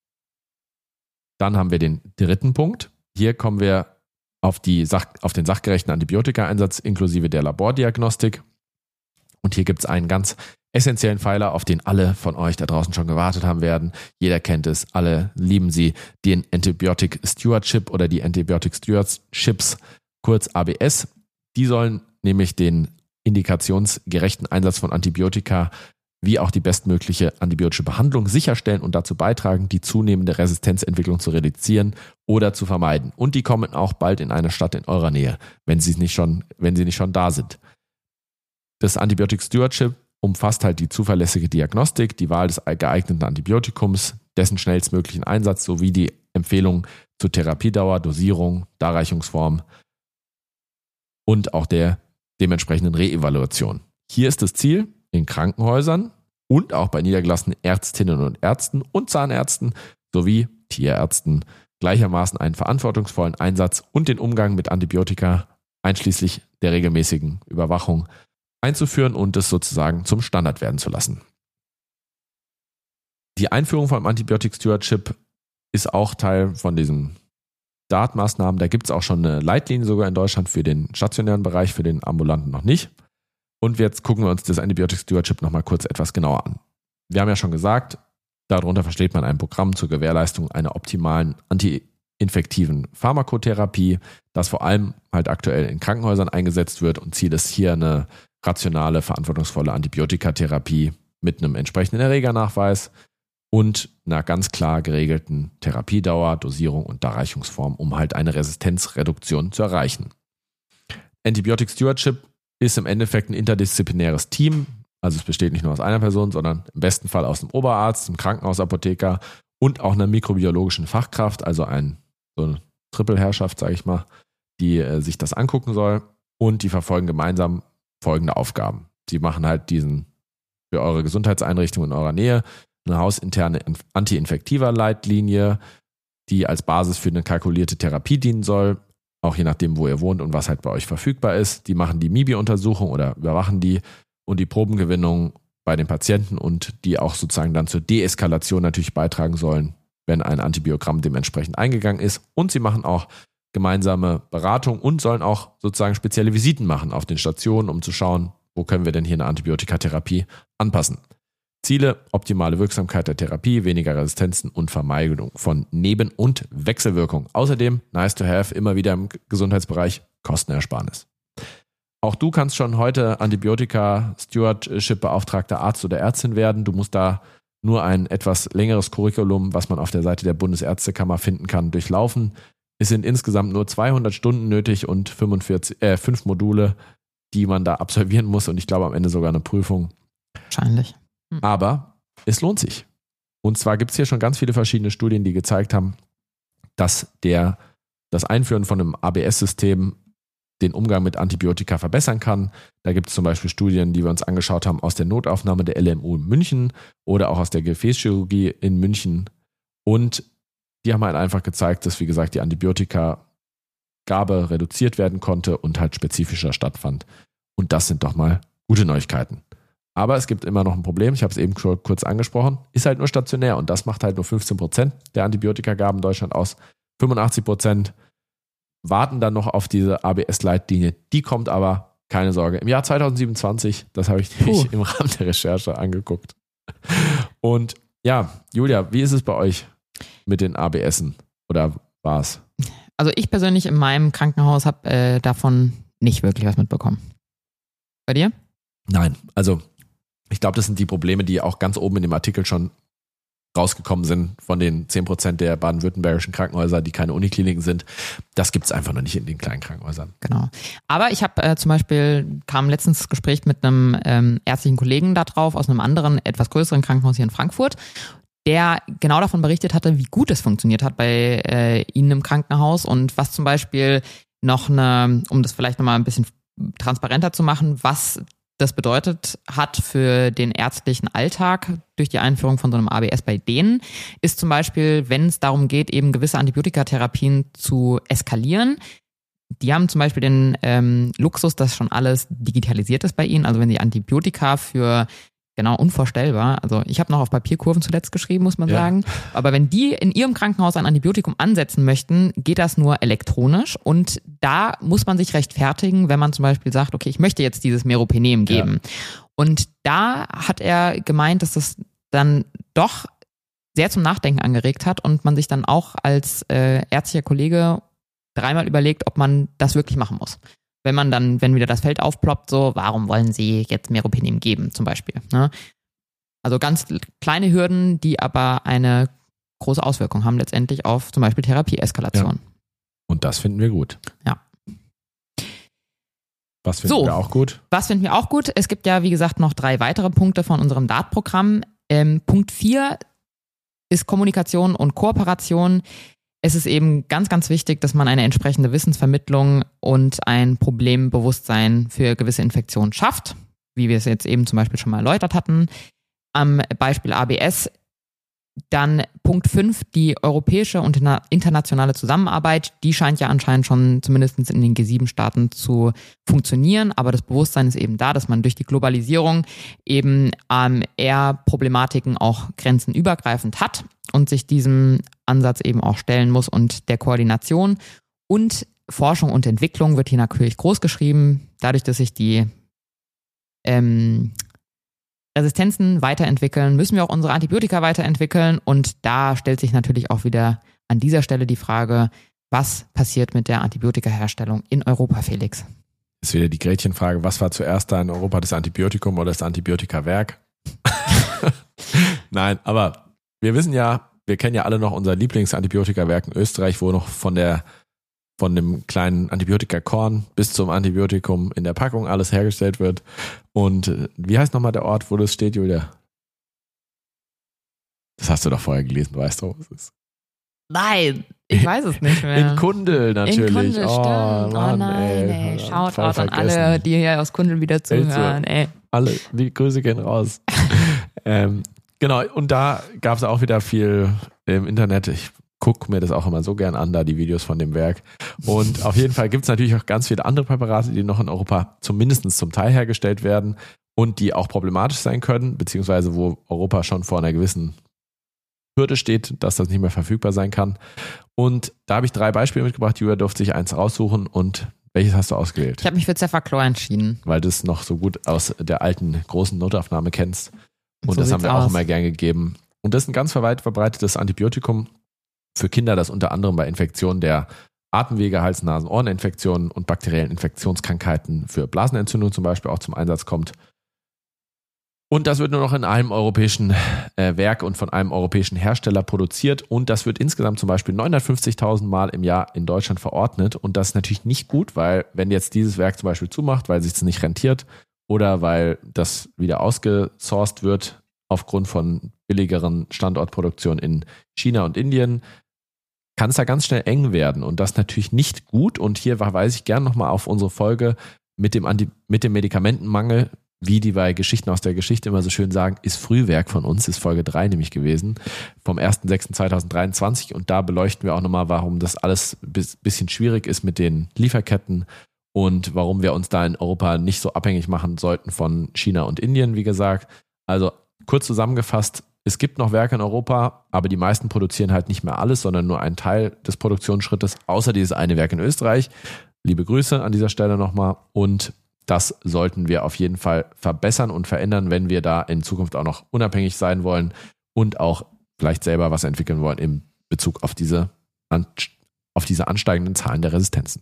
Dann haben wir den dritten Punkt. Hier kommen wir auf, die Sach, auf den sachgerechten Antibiotika-Einsatz inklusive der Labordiagnostik. Und hier gibt es einen ganz essentiellen Pfeiler, auf den alle von euch da draußen schon gewartet haben werden. Jeder kennt es, alle lieben sie, den Antibiotic Stewardship oder die Antibiotic Stewardships, kurz A B S. Die sollen nämlich den indikationsgerechten Einsatz von Antibiotika wie auch die bestmögliche antibiotische Behandlung sicherstellen und dazu beitragen, die zunehmende Resistenzentwicklung zu reduzieren oder zu vermeiden. Und die kommen auch bald in eine Stadt in eurer Nähe, wenn sie nicht schon, wenn sie nicht schon da sind. Das Antibiotic Stewardship umfasst halt die zuverlässige Diagnostik, die Wahl des geeigneten Antibiotikums, dessen schnellstmöglichen Einsatz sowie die Empfehlung zur Therapiedauer, Dosierung, Darreichungsform und auch der dementsprechenden Reevaluation. Hier ist das Ziel, in Krankenhäusern und auch bei niedergelassenen Ärztinnen und Ärzten und Zahnärzten sowie Tierärzten gleichermaßen einen verantwortungsvollen Einsatz und den Umgang mit Antibiotika einschließlich der regelmäßigen Überwachung einzuführen und es sozusagen zum Standard werden zu lassen. Die Einführung von Antibiotic Stewardship ist auch Teil von diesen D A T-Maßnahmen. Da gibt es auch schon eine Leitlinie sogar in Deutschland für den stationären Bereich, für den ambulanten noch nicht. Und jetzt gucken wir uns das Antibiotic Stewardship nochmal kurz etwas genauer an. Wir haben ja schon gesagt, darunter versteht man ein Programm zur Gewährleistung einer optimalen antiinfektiven Pharmakotherapie, das vor allem halt aktuell in Krankenhäusern eingesetzt wird, und Ziel ist hier eine rationale, verantwortungsvolle Antibiotikatherapie mit einem entsprechenden Erregernachweis und einer ganz klar geregelten Therapiedauer, Dosierung und Darreichungsform, um halt eine Resistenzreduktion zu erreichen. Antibiotic Stewardship ist im Endeffekt ein interdisziplinäres Team. Also es besteht nicht nur aus einer Person, sondern im besten Fall aus einem Oberarzt, einem Krankenhausapotheker und auch einer mikrobiologischen Fachkraft, also ein, so eine Trippelherrschaft, sage ich mal, die äh, sich das angucken soll, und die verfolgen gemeinsam folgende Aufgaben. Sie machen halt diesen für eure Gesundheitseinrichtung in eurer Nähe eine hausinterne Anti-Infektiva-Leitlinie, die als Basis für eine kalkulierte Therapie dienen soll, auch je nachdem, wo ihr wohnt und was halt bei euch verfügbar ist. Die machen die M I B I-Untersuchung oder überwachen die und die Probengewinnung bei den Patienten und die auch sozusagen dann zur Deeskalation natürlich beitragen sollen, wenn ein Antibiogramm dementsprechend eingegangen ist. Und sie machen auch gemeinsame Beratung und sollen auch sozusagen spezielle Visiten machen auf den Stationen, um zu schauen, wo können wir denn hier eine Antibiotikatherapie anpassen. Ziele: optimale Wirksamkeit der Therapie, weniger Resistenzen und Vermeidung von Neben- und Wechselwirkungen. Außerdem, nice to have, immer wieder im Gesundheitsbereich Kostenersparnis. Auch du kannst schon heute Antibiotika-Stewardship-Beauftragter Arzt oder Ärztin werden. Du musst da nur ein etwas längeres Curriculum, was man auf der Seite der Bundesärztekammer finden kann, durchlaufen. Es sind insgesamt nur zweihundert Stunden nötig und fünfundvierzig, äh, fünf Module, die man da absolvieren muss, und ich glaube am Ende sogar eine Prüfung. Wahrscheinlich. Hm. Aber es lohnt sich. Und zwar gibt es hier schon ganz viele verschiedene Studien, die gezeigt haben, dass der, das Einführen von einem A B S-System den Umgang mit Antibiotika verbessern kann. Da gibt es zum Beispiel Studien, die wir uns angeschaut haben aus der Notaufnahme der L M U in München oder auch aus der Gefäßchirurgie in München. Und die haben halt einfach gezeigt, dass, wie gesagt, die Antibiotikagabe reduziert werden konnte und halt spezifischer stattfand. Und das sind doch mal gute Neuigkeiten. Aber es gibt immer noch ein Problem, ich habe es eben kurz angesprochen, ist halt nur stationär, und das macht halt nur fünfzehn Prozent der Antibiotikagaben in Deutschland aus. fünfundachtzig Prozent warten dann noch auf diese A B S-Leitlinie. Die kommt aber, keine Sorge, im Jahr zweitausendsiebenundzwanzig. Das habe ich nämlich im Rahmen der Recherche angeguckt. Und ja, Julia, wie ist es bei euch mit den A B S'en? Oder war es? Also ich persönlich in meinem Krankenhaus habe äh, davon nicht wirklich was mitbekommen. Bei dir? Nein, also ich glaube, das sind die Probleme, die auch ganz oben in dem Artikel schon rausgekommen sind von den zehn Prozent der baden-württembergischen Krankenhäuser, die keine Unikliniken sind. Das gibt es einfach noch nicht in den kleinen Krankenhäusern. Genau. Aber ich habe äh, zum Beispiel, kam letztens das Gespräch mit einem ähm, ärztlichen Kollegen da drauf aus einem anderen, etwas größeren Krankenhaus hier in Frankfurt, der genau davon berichtet hatte, wie gut es funktioniert hat bei äh, ihnen im Krankenhaus und was zum Beispiel noch eine, um das vielleicht nochmal ein bisschen transparenter zu machen, was das bedeutet hat für den ärztlichen Alltag durch die Einführung von so einem A B S bei denen, ist zum Beispiel, wenn es darum geht, eben gewisse Antibiotikatherapien zu eskalieren. Die haben zum Beispiel den ähm, Luxus, dass schon alles digitalisiert ist bei ihnen. Also wenn sie Antibiotika für, genau, unvorstellbar. Also ich habe noch auf Papierkurven zuletzt geschrieben, muss man ja sagen. Aber wenn die in ihrem Krankenhaus ein Antibiotikum ansetzen möchten, geht das nur elektronisch. Und da muss man sich rechtfertigen, wenn man zum Beispiel sagt, okay, ich möchte jetzt dieses Meropenem geben. Ja. Und da hat er gemeint, dass das dann doch sehr zum Nachdenken angeregt hat und man sich dann auch als äh, ärztlicher Kollege dreimal überlegt, ob man das wirklich machen muss. Wenn man dann, wenn wieder das Feld aufploppt, so, warum wollen Sie jetzt Meropenem geben, zum Beispiel. Ne? Also ganz kleine Hürden, die aber eine große Auswirkung haben letztendlich auf zum Beispiel Therapieeskalation. Ja. Und das finden wir gut. Ja. Was finden so, wir auch gut? Was finden wir auch gut? Es gibt ja, wie gesagt, noch drei weitere Punkte von unserem D A T-Programm. Ähm, Punkt vier ist Kommunikation und Kooperation. es ist eben ganz, ganz wichtig, dass man eine entsprechende Wissensvermittlung und ein Problembewusstsein für gewisse Infektionen schafft, wie wir es jetzt eben zum Beispiel schon mal erläutert hatten. Am Beispiel A B S. Dann Punkt fünf, die europäische und internationale Zusammenarbeit, die scheint ja anscheinend schon zumindest in den G sieben Staaten zu funktionieren, aber das Bewusstsein ist eben da, dass man durch die Globalisierung eben ähm, eher Problematiken auch grenzenübergreifend hat und sich diesem Ansatz eben auch stellen muss und der Koordination. Und Forschung und Entwicklung wird hier natürlich groß geschrieben, dadurch, dass sich die ähm, Resistenzen weiterentwickeln, müssen wir auch unsere Antibiotika weiterentwickeln und da stellt sich natürlich auch wieder an dieser Stelle die Frage, was passiert mit der Antibiotikaherstellung in Europa, Felix? Ist wieder die Gretchenfrage, was war zuerst da in Europa, das Antibiotikum oder das Antibiotikawerk? Nein, aber wir wissen ja, wir kennen ja alle noch unser Lieblingsantibiotikawerk in Österreich, wo noch von der von dem kleinen Antibiotikakorn bis zum Antibiotikum in der Packung alles hergestellt wird. Und wie heißt nochmal der Ort, wo das steht, Julia? Das hast du doch vorher gelesen, weißt du, wo es ist. Nein, ich weiß es nicht mehr. In Kundl natürlich. In Kundl, oh, Mann, Mann, oh nein, ey. ey. Schaut an alle, die hier aus Kundl wieder zuhören. Ey. Alle, die Grüße gehen raus. ähm, genau, und da gab es auch wieder viel im Internet. Ich gucke mir das auch immer so gern an, da die Videos von dem Werk. Und auf jeden Fall gibt es natürlich auch ganz viele andere Präparate, die noch in Europa zumindest zum Teil hergestellt werden und die auch problematisch sein können, beziehungsweise wo Europa schon vor einer gewissen Hürde steht, dass das nicht mehr verfügbar sein kann. Und da habe ich drei Beispiele mitgebracht. Julia durfte sich eins raussuchen. Und welches hast du ausgewählt? Ich habe mich für Cefaclor entschieden. Weil du es noch so gut aus der alten großen Notaufnahme kennst. Und So das haben wir sieht's auch aus. immer gern gegeben. Und das ist ein ganz weit verbreitetes Antibiotikum für Kinder, das unter anderem bei Infektionen der Atemwege, Hals-, Nasen-, Ohreninfektionen und bakteriellen Infektionskrankheiten für Blasenentzündung zum Beispiel auch zum Einsatz kommt. Und das wird nur noch in einem europäischen äh, Werk und von einem europäischen Hersteller produziert. Und das wird insgesamt zum Beispiel neunhundertfünfzigtausend Mal im Jahr in Deutschland verordnet. Und das ist natürlich nicht gut, weil wenn jetzt dieses Werk zum Beispiel zumacht, weil es sich nicht rentiert oder weil das wieder ausgesourced wird aufgrund von billigeren Standortproduktionen in China und Indien, kann es da ganz schnell eng werden. Und das ist natürlich nicht gut. Und hier verweise ich gerne nochmal auf unsere Folge mit dem, Anti- mit dem Medikamentenmangel, wie die bei Geschichten aus der Geschichte immer so schön sagen, ist Frühwerk von uns, ist Folge drei nämlich gewesen, vom erster sechster zweitausenddreiundzwanzig. Und da beleuchten wir auch nochmal, warum das alles ein bisschen schwierig ist mit den Lieferketten und warum wir uns da in Europa nicht so abhängig machen sollten von China und Indien, wie gesagt. Also kurz zusammengefasst, es gibt noch Werke in Europa, aber die meisten produzieren halt nicht mehr alles, sondern nur einen Teil des Produktionsschrittes, außer dieses eine Werk in Österreich. Liebe Grüße an dieser Stelle nochmal. Und das sollten wir auf jeden Fall verbessern und verändern, wenn wir da in Zukunft auch noch unabhängig sein wollen und auch vielleicht selber was entwickeln wollen in Bezug auf diese, auf diese ansteigenden Zahlen der Resistenzen.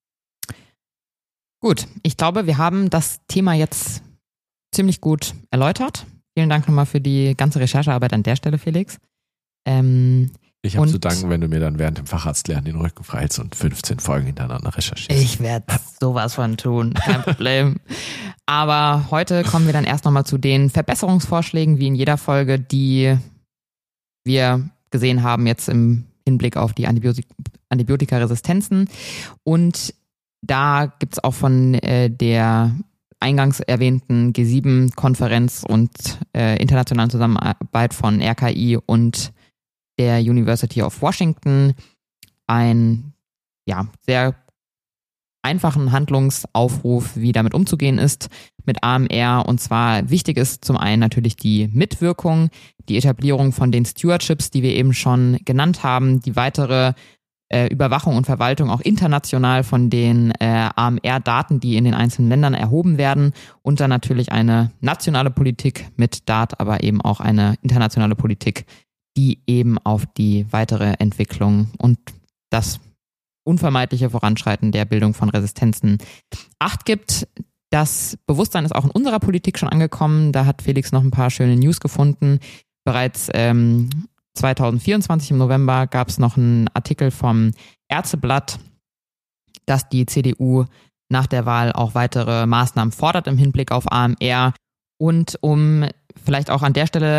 Gut, ich glaube, wir haben das Thema jetzt ziemlich gut erläutert. Vielen Dank nochmal für die ganze Recherchearbeit an der Stelle, Felix. Ähm, ich habe und zu danken, wenn du mir dann während dem Facharztlernen den Rücken freihältst und fünfzehn Folgen hintereinander recherchierst. Ich werde sowas von tun, kein Problem. Aber heute kommen wir dann erst nochmal zu den Verbesserungsvorschlägen, wie in jeder Folge, die wir gesehen haben jetzt im Hinblick auf die Antibiotik- Antibiotikaresistenzen. Und da gibt es auch von äh, der eingangs erwähnten G sieben Konferenz und äh, internationalen Zusammenarbeit von R K I und der University of Washington ein ja sehr einfachen Handlungsaufruf, wie damit umzugehen ist mit A M R. Und zwar wichtig ist zum einen natürlich die Mitwirkung, die Etablierung von den Stewardships, die wir eben schon genannt haben, die weitere äh, Überwachung und Verwaltung auch international von den äh, A M R-Daten, die in den einzelnen Ländern erhoben werden, und dann natürlich eine nationale Politik mit D A T, aber eben auch eine internationale Politik, die eben auf die weitere Entwicklung und das unvermeidliche Voranschreiten der Bildung von Resistenzen Acht gibt. Das Bewusstsein ist auch in unserer Politik schon angekommen. Da hat Felix noch ein paar schöne News gefunden. Bereits ähm, zwanzig vierundzwanzig im November gab es noch einen Artikel vom Ärzteblatt, dass die C D U nach der Wahl auch weitere Maßnahmen fordert im Hinblick auf A M R. Und um vielleicht auch an der Stelle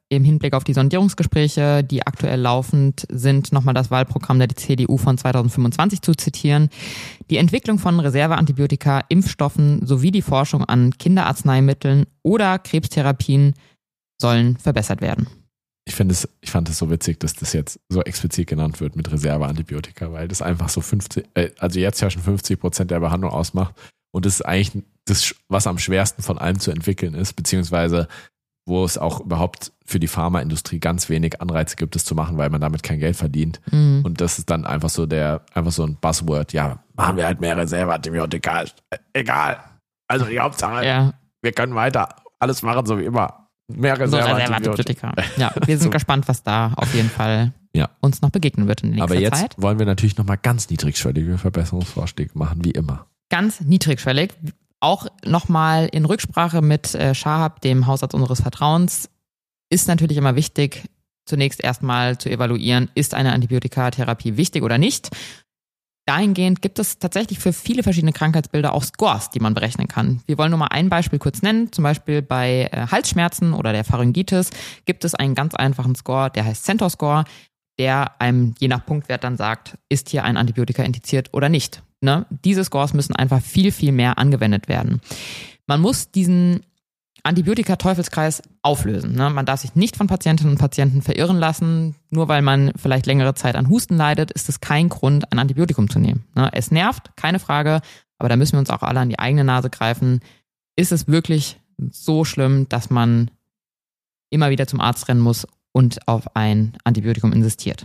im Hinblick auf die Sondierungsgespräche, die aktuell laufend sind, nochmal das Wahlprogramm der C D U von zweitausendfünfundzwanzig zu zitieren. Die Entwicklung von Reserveantibiotika, Impfstoffen sowie die Forschung an Kinderarzneimitteln oder Krebstherapien sollen verbessert werden. Ich finde es, ich fand es so witzig, dass das jetzt so explizit genannt wird mit Reserveantibiotika, weil das einfach so fünfzig, äh, also jetzt ja schon fünfzig Prozent der Behandlung ausmacht und das ist eigentlich das, was am schwersten von allem zu entwickeln ist, beziehungsweise wo es auch überhaupt für die Pharmaindustrie ganz wenig Anreize gibt, das zu machen, weil man damit kein Geld verdient. Mhm. Und das ist dann einfach so der, einfach so ein Buzzword. Ja, machen wir halt mehr Reserveantibiotika. Egal. Also die Hauptsache, ja. wir können weiter alles machen, so wie immer. Mehr Reserveantibiotika. So ja, wir sind so gespannt, was da auf jeden Fall ja. uns noch begegnen wird in der nächsten Zeit. Aber jetzt Zeit. wollen wir natürlich nochmal ganz niedrigschwellige Verbesserungsvorschläge machen, wie immer. Ganz niedrigschwellig. Auch nochmal in Rücksprache mit äh, Shahab, dem Hausarzt unseres Vertrauens, ist natürlich immer wichtig, zunächst erstmal zu evaluieren, ist eine Antibiotikatherapie wichtig oder nicht. Dahingehend gibt es tatsächlich für viele verschiedene Krankheitsbilder auch Scores, die man berechnen kann. Wir wollen nur mal ein Beispiel kurz nennen. Zum Beispiel bei äh, Halsschmerzen oder der Pharyngitis gibt es einen ganz einfachen Score, der heißt Centor-Score, der einem je nach Punktwert dann sagt, ist hier ein Antibiotika indiziert oder nicht. Ne? Diese Scores müssen einfach viel, viel mehr angewendet werden. Man muss diesen Antibiotika-Teufelskreis auflösen. Ne? Man darf sich nicht von Patientinnen und Patienten verirren lassen. Nur weil man vielleicht längere Zeit an Husten leidet, ist es kein Grund, ein Antibiotikum zu nehmen. Ne? Es nervt, keine Frage, aber da müssen wir uns auch alle an die eigene Nase greifen. Ist es wirklich so schlimm, dass man immer wieder zum Arzt rennen muss und auf ein Antibiotikum insistiert?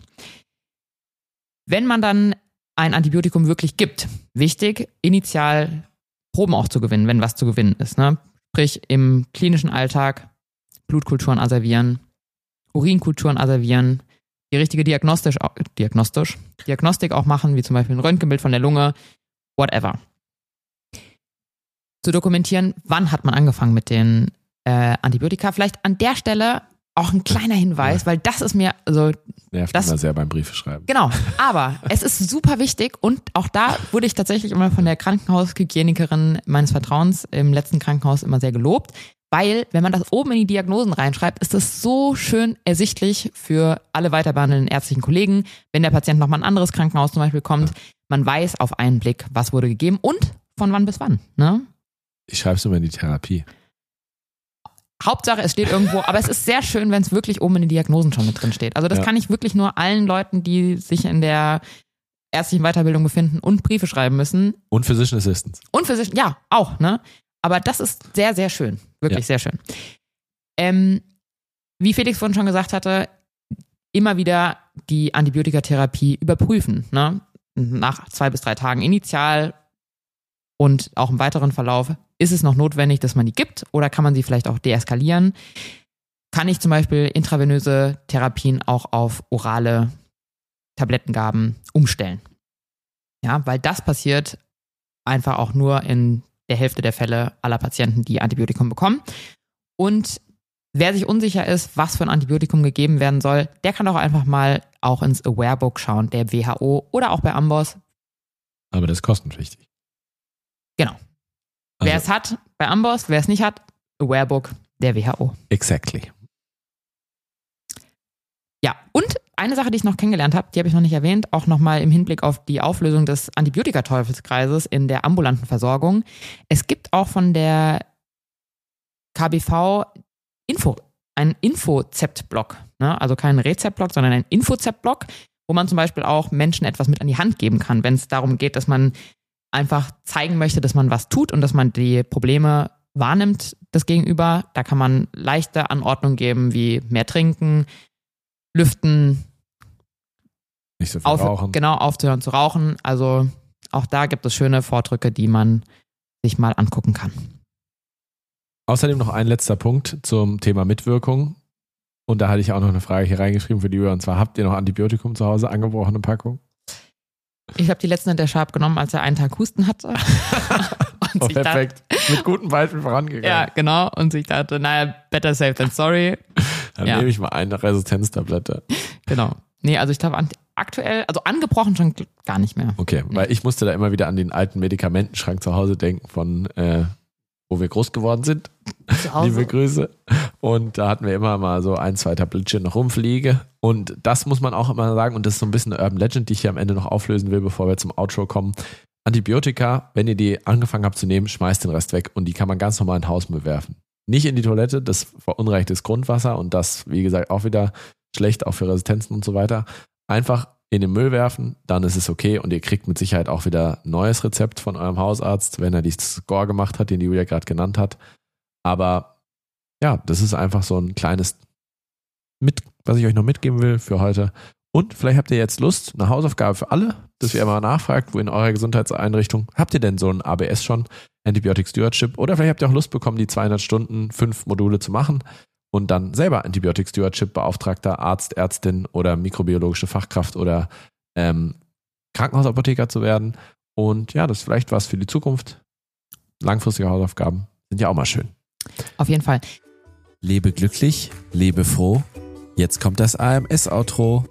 Wenn man dann ein Antibiotikum wirklich gibt, wichtig, initial Proben auch zu gewinnen, wenn was zu gewinnen ist. Ne? Sprich, im klinischen Alltag Blutkulturen asservieren, Urinkulturen asservieren, die richtige Diagnostisch, Diagnostisch, Diagnostik auch machen, wie zum Beispiel ein Röntgenbild von der Lunge, whatever. Zu dokumentieren, wann hat man angefangen mit den äh, Antibiotika. Vielleicht an der Stelle auch ein kleiner Hinweis, ja. weil das ist mir, also nervt das, immer sehr beim Briefeschreiben. Genau, aber es ist super wichtig und auch da wurde ich tatsächlich immer von der Krankenhaushygienikerin meines Vertrauens im letzten Krankenhaus immer sehr gelobt, weil wenn man das oben in die Diagnosen reinschreibt, ist das so schön ersichtlich für alle weiterbehandelnden ärztlichen Kollegen, wenn der Patient nochmal ein anderes Krankenhaus zum Beispiel kommt, ja. man weiß auf einen Blick, was wurde gegeben und von wann bis wann. Ne? Ich schreibe es immer in die Therapie. Hauptsache, es steht irgendwo, aber es ist sehr schön, wenn es wirklich oben in den Diagnosen schon mit drin steht. Also das ja. kann ich wirklich nur allen Leuten, die sich in der ärztlichen Weiterbildung befinden und Briefe schreiben müssen. Und Physician Assistants. Und Physician, ja, auch, ne? Aber das ist sehr, sehr schön. Wirklich ja. sehr schön. Ähm, wie Felix vorhin schon gesagt hatte, immer wieder die Antibiotikatherapie überprüfen, ne? Nach zwei bis drei Tagen initial und auch im weiteren Verlauf. Ist es noch notwendig, dass man die gibt oder kann man sie vielleicht auch deeskalieren? Kann ich zum Beispiel intravenöse Therapien auch auf orale Tablettengaben umstellen? Ja, weil das passiert einfach auch nur in der Hälfte der Fälle aller Patienten, die Antibiotikum bekommen. Und wer sich unsicher ist, was für ein Antibiotikum gegeben werden soll, der kann auch einfach mal auch ins Aware-Book schauen, der W H O oder auch bei Amboss. Aber das ist kostenpflichtig. Genau. Also, wer es hat, bei Amboss, wer es nicht hat, Aware-Book, der W H O. Exactly. Ja, und eine Sache, die ich noch kennengelernt habe, die habe ich noch nicht erwähnt, auch nochmal im Hinblick auf die Auflösung des Antibiotika-Teufelskreises in der ambulanten Versorgung. Es gibt auch von der K B V Info, einen Info-Zept-Block, ne? Also keinen Rezept-Block, sondern einen Info-Zept-Block, wo man zum Beispiel auch Menschen etwas mit an die Hand geben kann, wenn es darum geht, dass man einfach zeigen möchte, dass man was tut und dass man die Probleme wahrnimmt, das Gegenüber. Da kann man leichte Anordnungen geben, wie mehr trinken, lüften, nicht so viel auf, rauchen. Genau, aufzuhören zu rauchen. Also auch da gibt es schöne Vordrücke, die man sich mal angucken kann. Außerdem noch ein letzter Punkt zum Thema Mitwirkung. Und da hatte ich auch noch eine Frage hier reingeschrieben für die Uhr. Und zwar, habt ihr noch Antibiotikum zu Hause, angebrochene Packung? Ich habe die letzten in der Schab genommen, als er einen Tag Husten hatte. Und oh, perfekt. Dachte, mit gutem Beispiel vorangegangen. Ja, genau. Und ich dachte, naja, better safe than sorry. Dann ja. nehme ich mal eine Resistenztablette. Genau. Nee, also ich glaube aktuell, also angebrochen schon gar nicht mehr. Okay, nee. Weil ich musste da immer wieder an den alten Medikamentenschrank zu Hause denken von, äh, wo wir groß geworden sind. Zu Hause. Liebe Grüße. Und da hatten wir immer mal so ein, zwei Tablettchen noch rumfliege. Und das muss man auch immer sagen, und das ist so ein bisschen eine Urban Legend, die ich hier am Ende noch auflösen will, bevor wir zum Outro kommen. Antibiotika, wenn ihr die angefangen habt zu nehmen, schmeißt den Rest weg und die kann man ganz normal in den Hausmüll werfen. Nicht in die Toilette, das verunreinigt das Grundwasser und das, wie gesagt, auch wieder schlecht, auch für Resistenzen und so weiter. Einfach in den Müll werfen, dann ist es okay und ihr kriegt mit Sicherheit auch wieder ein neues Rezept von eurem Hausarzt, wenn er die Score gemacht hat, den die Julia gerade genannt hat. Aber ja, das ist einfach so ein kleines mit, was ich euch noch mitgeben will für heute. Und vielleicht habt ihr jetzt Lust, eine Hausaufgabe für alle, dass ihr mal nachfragt, wo in eurer Gesundheitseinrichtung habt ihr denn so ein A B S schon, Antibiotic Stewardship, oder vielleicht habt ihr auch Lust bekommen, die zweihundert Stunden, fünf Module zu machen und dann selber Antibiotic Stewardship Beauftragter, Arzt, Ärztin oder mikrobiologische Fachkraft oder ähm, Krankenhausapotheker zu werden. Und ja, das ist vielleicht was für die Zukunft. Langfristige Hausaufgaben sind ja auch mal schön. Auf jeden Fall. Lebe glücklich, lebe froh. Jetzt kommt das A M S-Outro.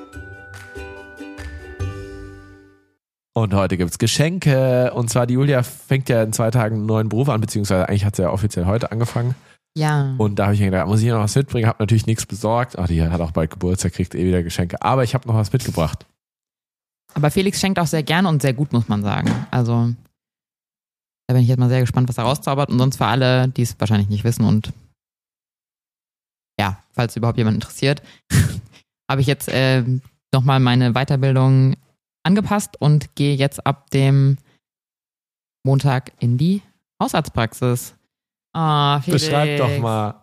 Und heute gibt's Geschenke. Und zwar die Julia fängt ja in zwei Tagen einen neuen Beruf an, beziehungsweise eigentlich hat sie ja offiziell heute angefangen. Ja. Und da habe ich mir gedacht, muss ich noch was mitbringen? Habe natürlich nichts besorgt. Ach, die hat auch bald Geburtstag, kriegt eh wieder Geschenke. Aber ich habe noch was mitgebracht. Aber Felix schenkt auch sehr gerne und sehr gut, muss man sagen. Also da bin ich jetzt mal sehr gespannt, was er rauszaubert. Und sonst für alle, die es wahrscheinlich nicht wissen und ja, falls überhaupt jemand interessiert, habe ich jetzt äh, nochmal meine Weiterbildung angepasst und gehe jetzt ab dem Montag in die Hausarztpraxis. Ah, Felix. Beschreib doch mal.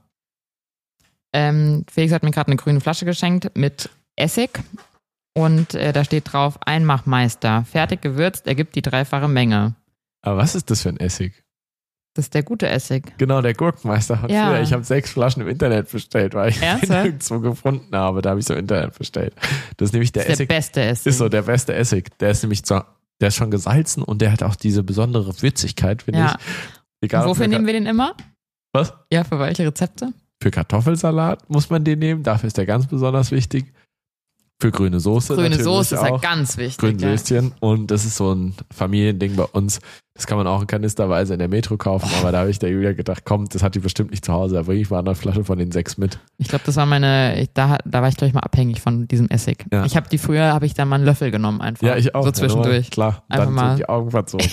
Ähm, Felix hat mir gerade eine grüne Flasche geschenkt mit Essig und äh, da steht drauf, Einmachmeister, fertig gewürzt, ergibt die dreifache Menge. Aber was ist das für ein Essig? Das ist der gute Essig. Genau, der Gurkenmeister hat Ja. früher. Ich habe sechs Flaschen im Internet bestellt, weil ich den Ernsthaft? nirgendwo gefunden habe. Da habe ich so im Internet bestellt. Das ist nämlich der Das ist der Essig. beste Essig. Ist so der beste Essig. Der ist nämlich so, der ist schon gesalzen und der hat auch diese besondere Würzigkeit, finde Ja. ich. Egal, Und ob wofür für, nehmen wir den immer? was? Ja, für welche Rezepte? Für Kartoffelsalat muss man den nehmen. Dafür ist der ganz besonders wichtig. Für grüne Soße Grüne natürlich Soße ist auch. ja ganz wichtig. Grüne ja. Würstchen. Und das ist so ein Familiending bei uns. Das kann man auch in kanisterweise in der Metro kaufen. Aber da habe ich der Julia gedacht, komm, das hat die bestimmt nicht zu Hause. Da bringe ich mal eine Flasche von den sechs mit. Ich glaube, das war meine, ich, da, da war ich glaube ich mal abhängig von diesem Essig. Ja. Ich habe die früher, habe ich da mal einen Löffel genommen einfach. Ja, ich auch. So zwischendurch. Ja, klar. Einfach Dann mal. sind die Augen verzogen.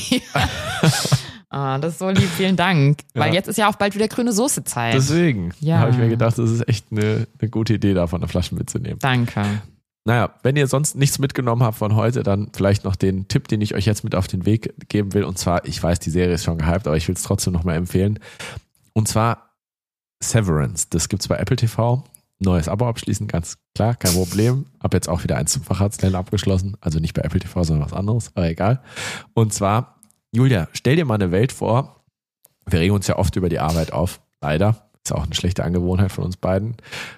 Ah, das ist so lieb, vielen Dank. Ja. Weil jetzt ist ja auch bald wieder grüne Soße-Zeit. Deswegen Ja. habe ich mir gedacht, das ist echt eine, eine gute Idee, davon eine Flasche mitzunehmen. Danke. Naja, wenn ihr sonst nichts mitgenommen habt von heute, dann vielleicht noch den Tipp, den ich euch jetzt mit auf den Weg geben will. Und zwar, ich weiß, die Serie ist schon gehypt, aber ich will es trotzdem nochmal empfehlen. Und zwar Severance. Das gibt's bei Apple T V. Neues Abo abschließen, ganz klar, kein Problem. Hab jetzt auch wieder eins zum Facharztlernen abgeschlossen. Also nicht bei Apple T V, sondern was anderes, aber egal. Und zwar, Julia, stell dir mal eine Welt vor. Wir regen uns ja oft über die Arbeit auf. Leider. Ist auch eine schlechte Angewohnheit von uns beiden.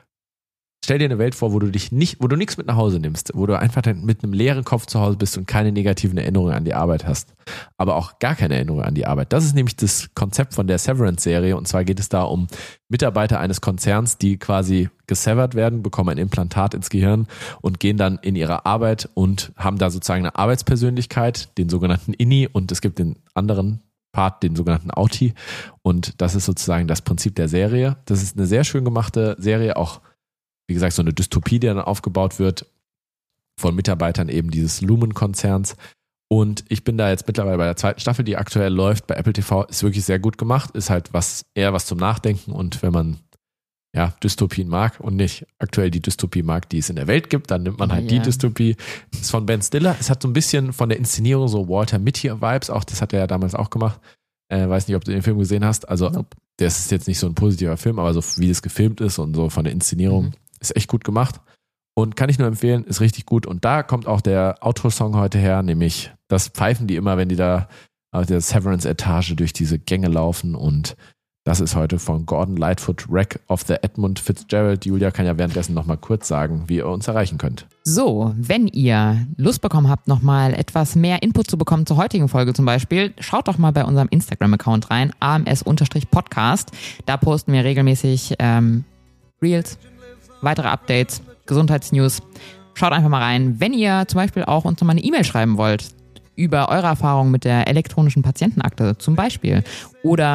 Stell dir eine Welt vor, wo du dich nicht, wo du nichts mit nach Hause nimmst, wo du einfach mit einem leeren Kopf zu Hause bist und keine negativen Erinnerungen an die Arbeit hast, aber auch gar keine Erinnerungen an die Arbeit. Das ist nämlich das Konzept von der Severance-Serie und zwar geht es da um Mitarbeiter eines Konzerns, die quasi gesevert werden, bekommen ein Implantat ins Gehirn und gehen dann in ihre Arbeit und haben da sozusagen eine Arbeitspersönlichkeit, den sogenannten Inni und es gibt den anderen Part, den sogenannten Outie und das ist sozusagen das Prinzip der Serie. Das ist eine sehr schön gemachte Serie, auch wie gesagt, so eine Dystopie, die dann aufgebaut wird von Mitarbeitern eben dieses Lumen-Konzerns. Und ich bin da jetzt mittlerweile bei der zweiten Staffel, die aktuell läuft bei Apple T V, ist wirklich sehr gut gemacht, ist halt was eher was zum Nachdenken und wenn man ja Dystopien mag und nicht aktuell die Dystopie mag, die es in der Welt gibt, dann nimmt man halt Ja. die Dystopie. Das ist von Ben Stiller. Es hat so ein bisschen von der Inszenierung so Walter Mitty-Vibes, auch das hat er ja damals auch gemacht. Äh, weiß nicht, ob du den Film gesehen hast. Also Nope. das ist jetzt nicht so ein positiver Film, aber so wie das gefilmt ist und so von der Inszenierung Mhm. ist echt gut gemacht und kann ich nur empfehlen, ist richtig gut. Und da kommt auch der Outro-Song heute her, nämlich das pfeifen die immer, wenn die da auf der Severance-Etage durch diese Gänge laufen und das ist heute von Gordon Lightfoot, Wreck of the Edmund Fitzgerald. Julia kann ja währenddessen nochmal kurz sagen, wie ihr uns erreichen könnt. So, wenn ihr Lust bekommen habt, nochmal etwas mehr Input zu bekommen zur heutigen Folge zum Beispiel, schaut doch mal bei unserem Instagram-Account rein, A M S-Podcast. Da posten wir regelmäßig ähm, Reels, weitere Updates, Gesundheitsnews. Schaut einfach mal rein. Wenn ihr zum Beispiel auch uns nochmal eine E-Mail schreiben wollt über eure Erfahrungen mit der elektronischen Patientenakte zum Beispiel oder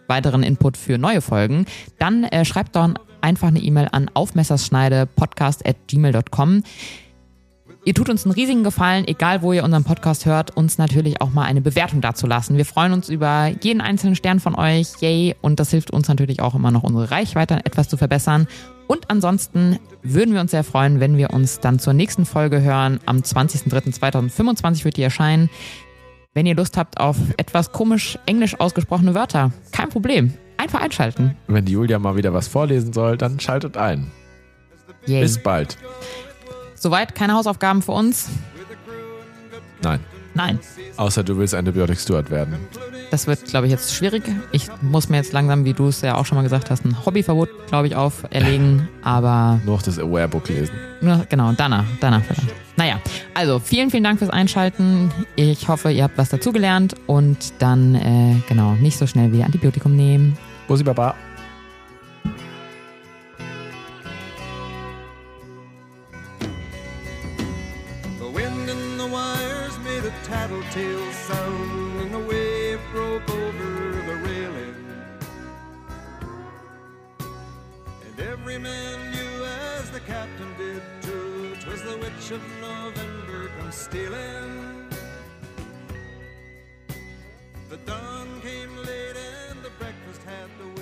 weiteren Input für neue Folgen, dann äh, schreibt doch einfach eine E-Mail an aufmesserschneide-podcast at gmail dot com. Ihr tut uns einen riesigen Gefallen, egal wo ihr unseren Podcast hört, uns natürlich auch mal eine Bewertung dazulassen. Wir freuen uns über jeden einzelnen Stern von euch, yay, und das hilft uns natürlich auch immer noch, unsere Reichweite etwas zu verbessern. Und ansonsten würden wir uns sehr freuen, wenn wir uns dann zur nächsten Folge hören. Am zwanzigster dritter zweitausendfünfundzwanzig wird die erscheinen. Wenn ihr Lust habt auf etwas komisch englisch ausgesprochene Wörter, kein Problem, einfach einschalten. Wenn die Julia mal wieder was vorlesen soll, dann schaltet ein. Yay. Bis bald. Soweit, keine Hausaufgaben für uns? Nein. Nein. Außer du willst Antibiotic Steward werden. Das wird, glaube ich, jetzt schwierig. Ich muss mir jetzt langsam, wie du es ja auch schon mal gesagt hast, ein Hobbyverbot, glaube ich, auferlegen. Aber Nur noch das Aware-Book lesen. nur, genau, danach, danach vielleicht. Naja, also vielen, vielen Dank fürs Einschalten. Ich hoffe, ihr habt was dazugelernt und dann, äh, genau, nicht so schnell wieder Antibiotikum nehmen. Bussi Baba. Tattletale sound and the wave broke over the railing, and every man knew as the captain did too, 'twas the witch of November come stealing. The dawn came late and the breakfast had to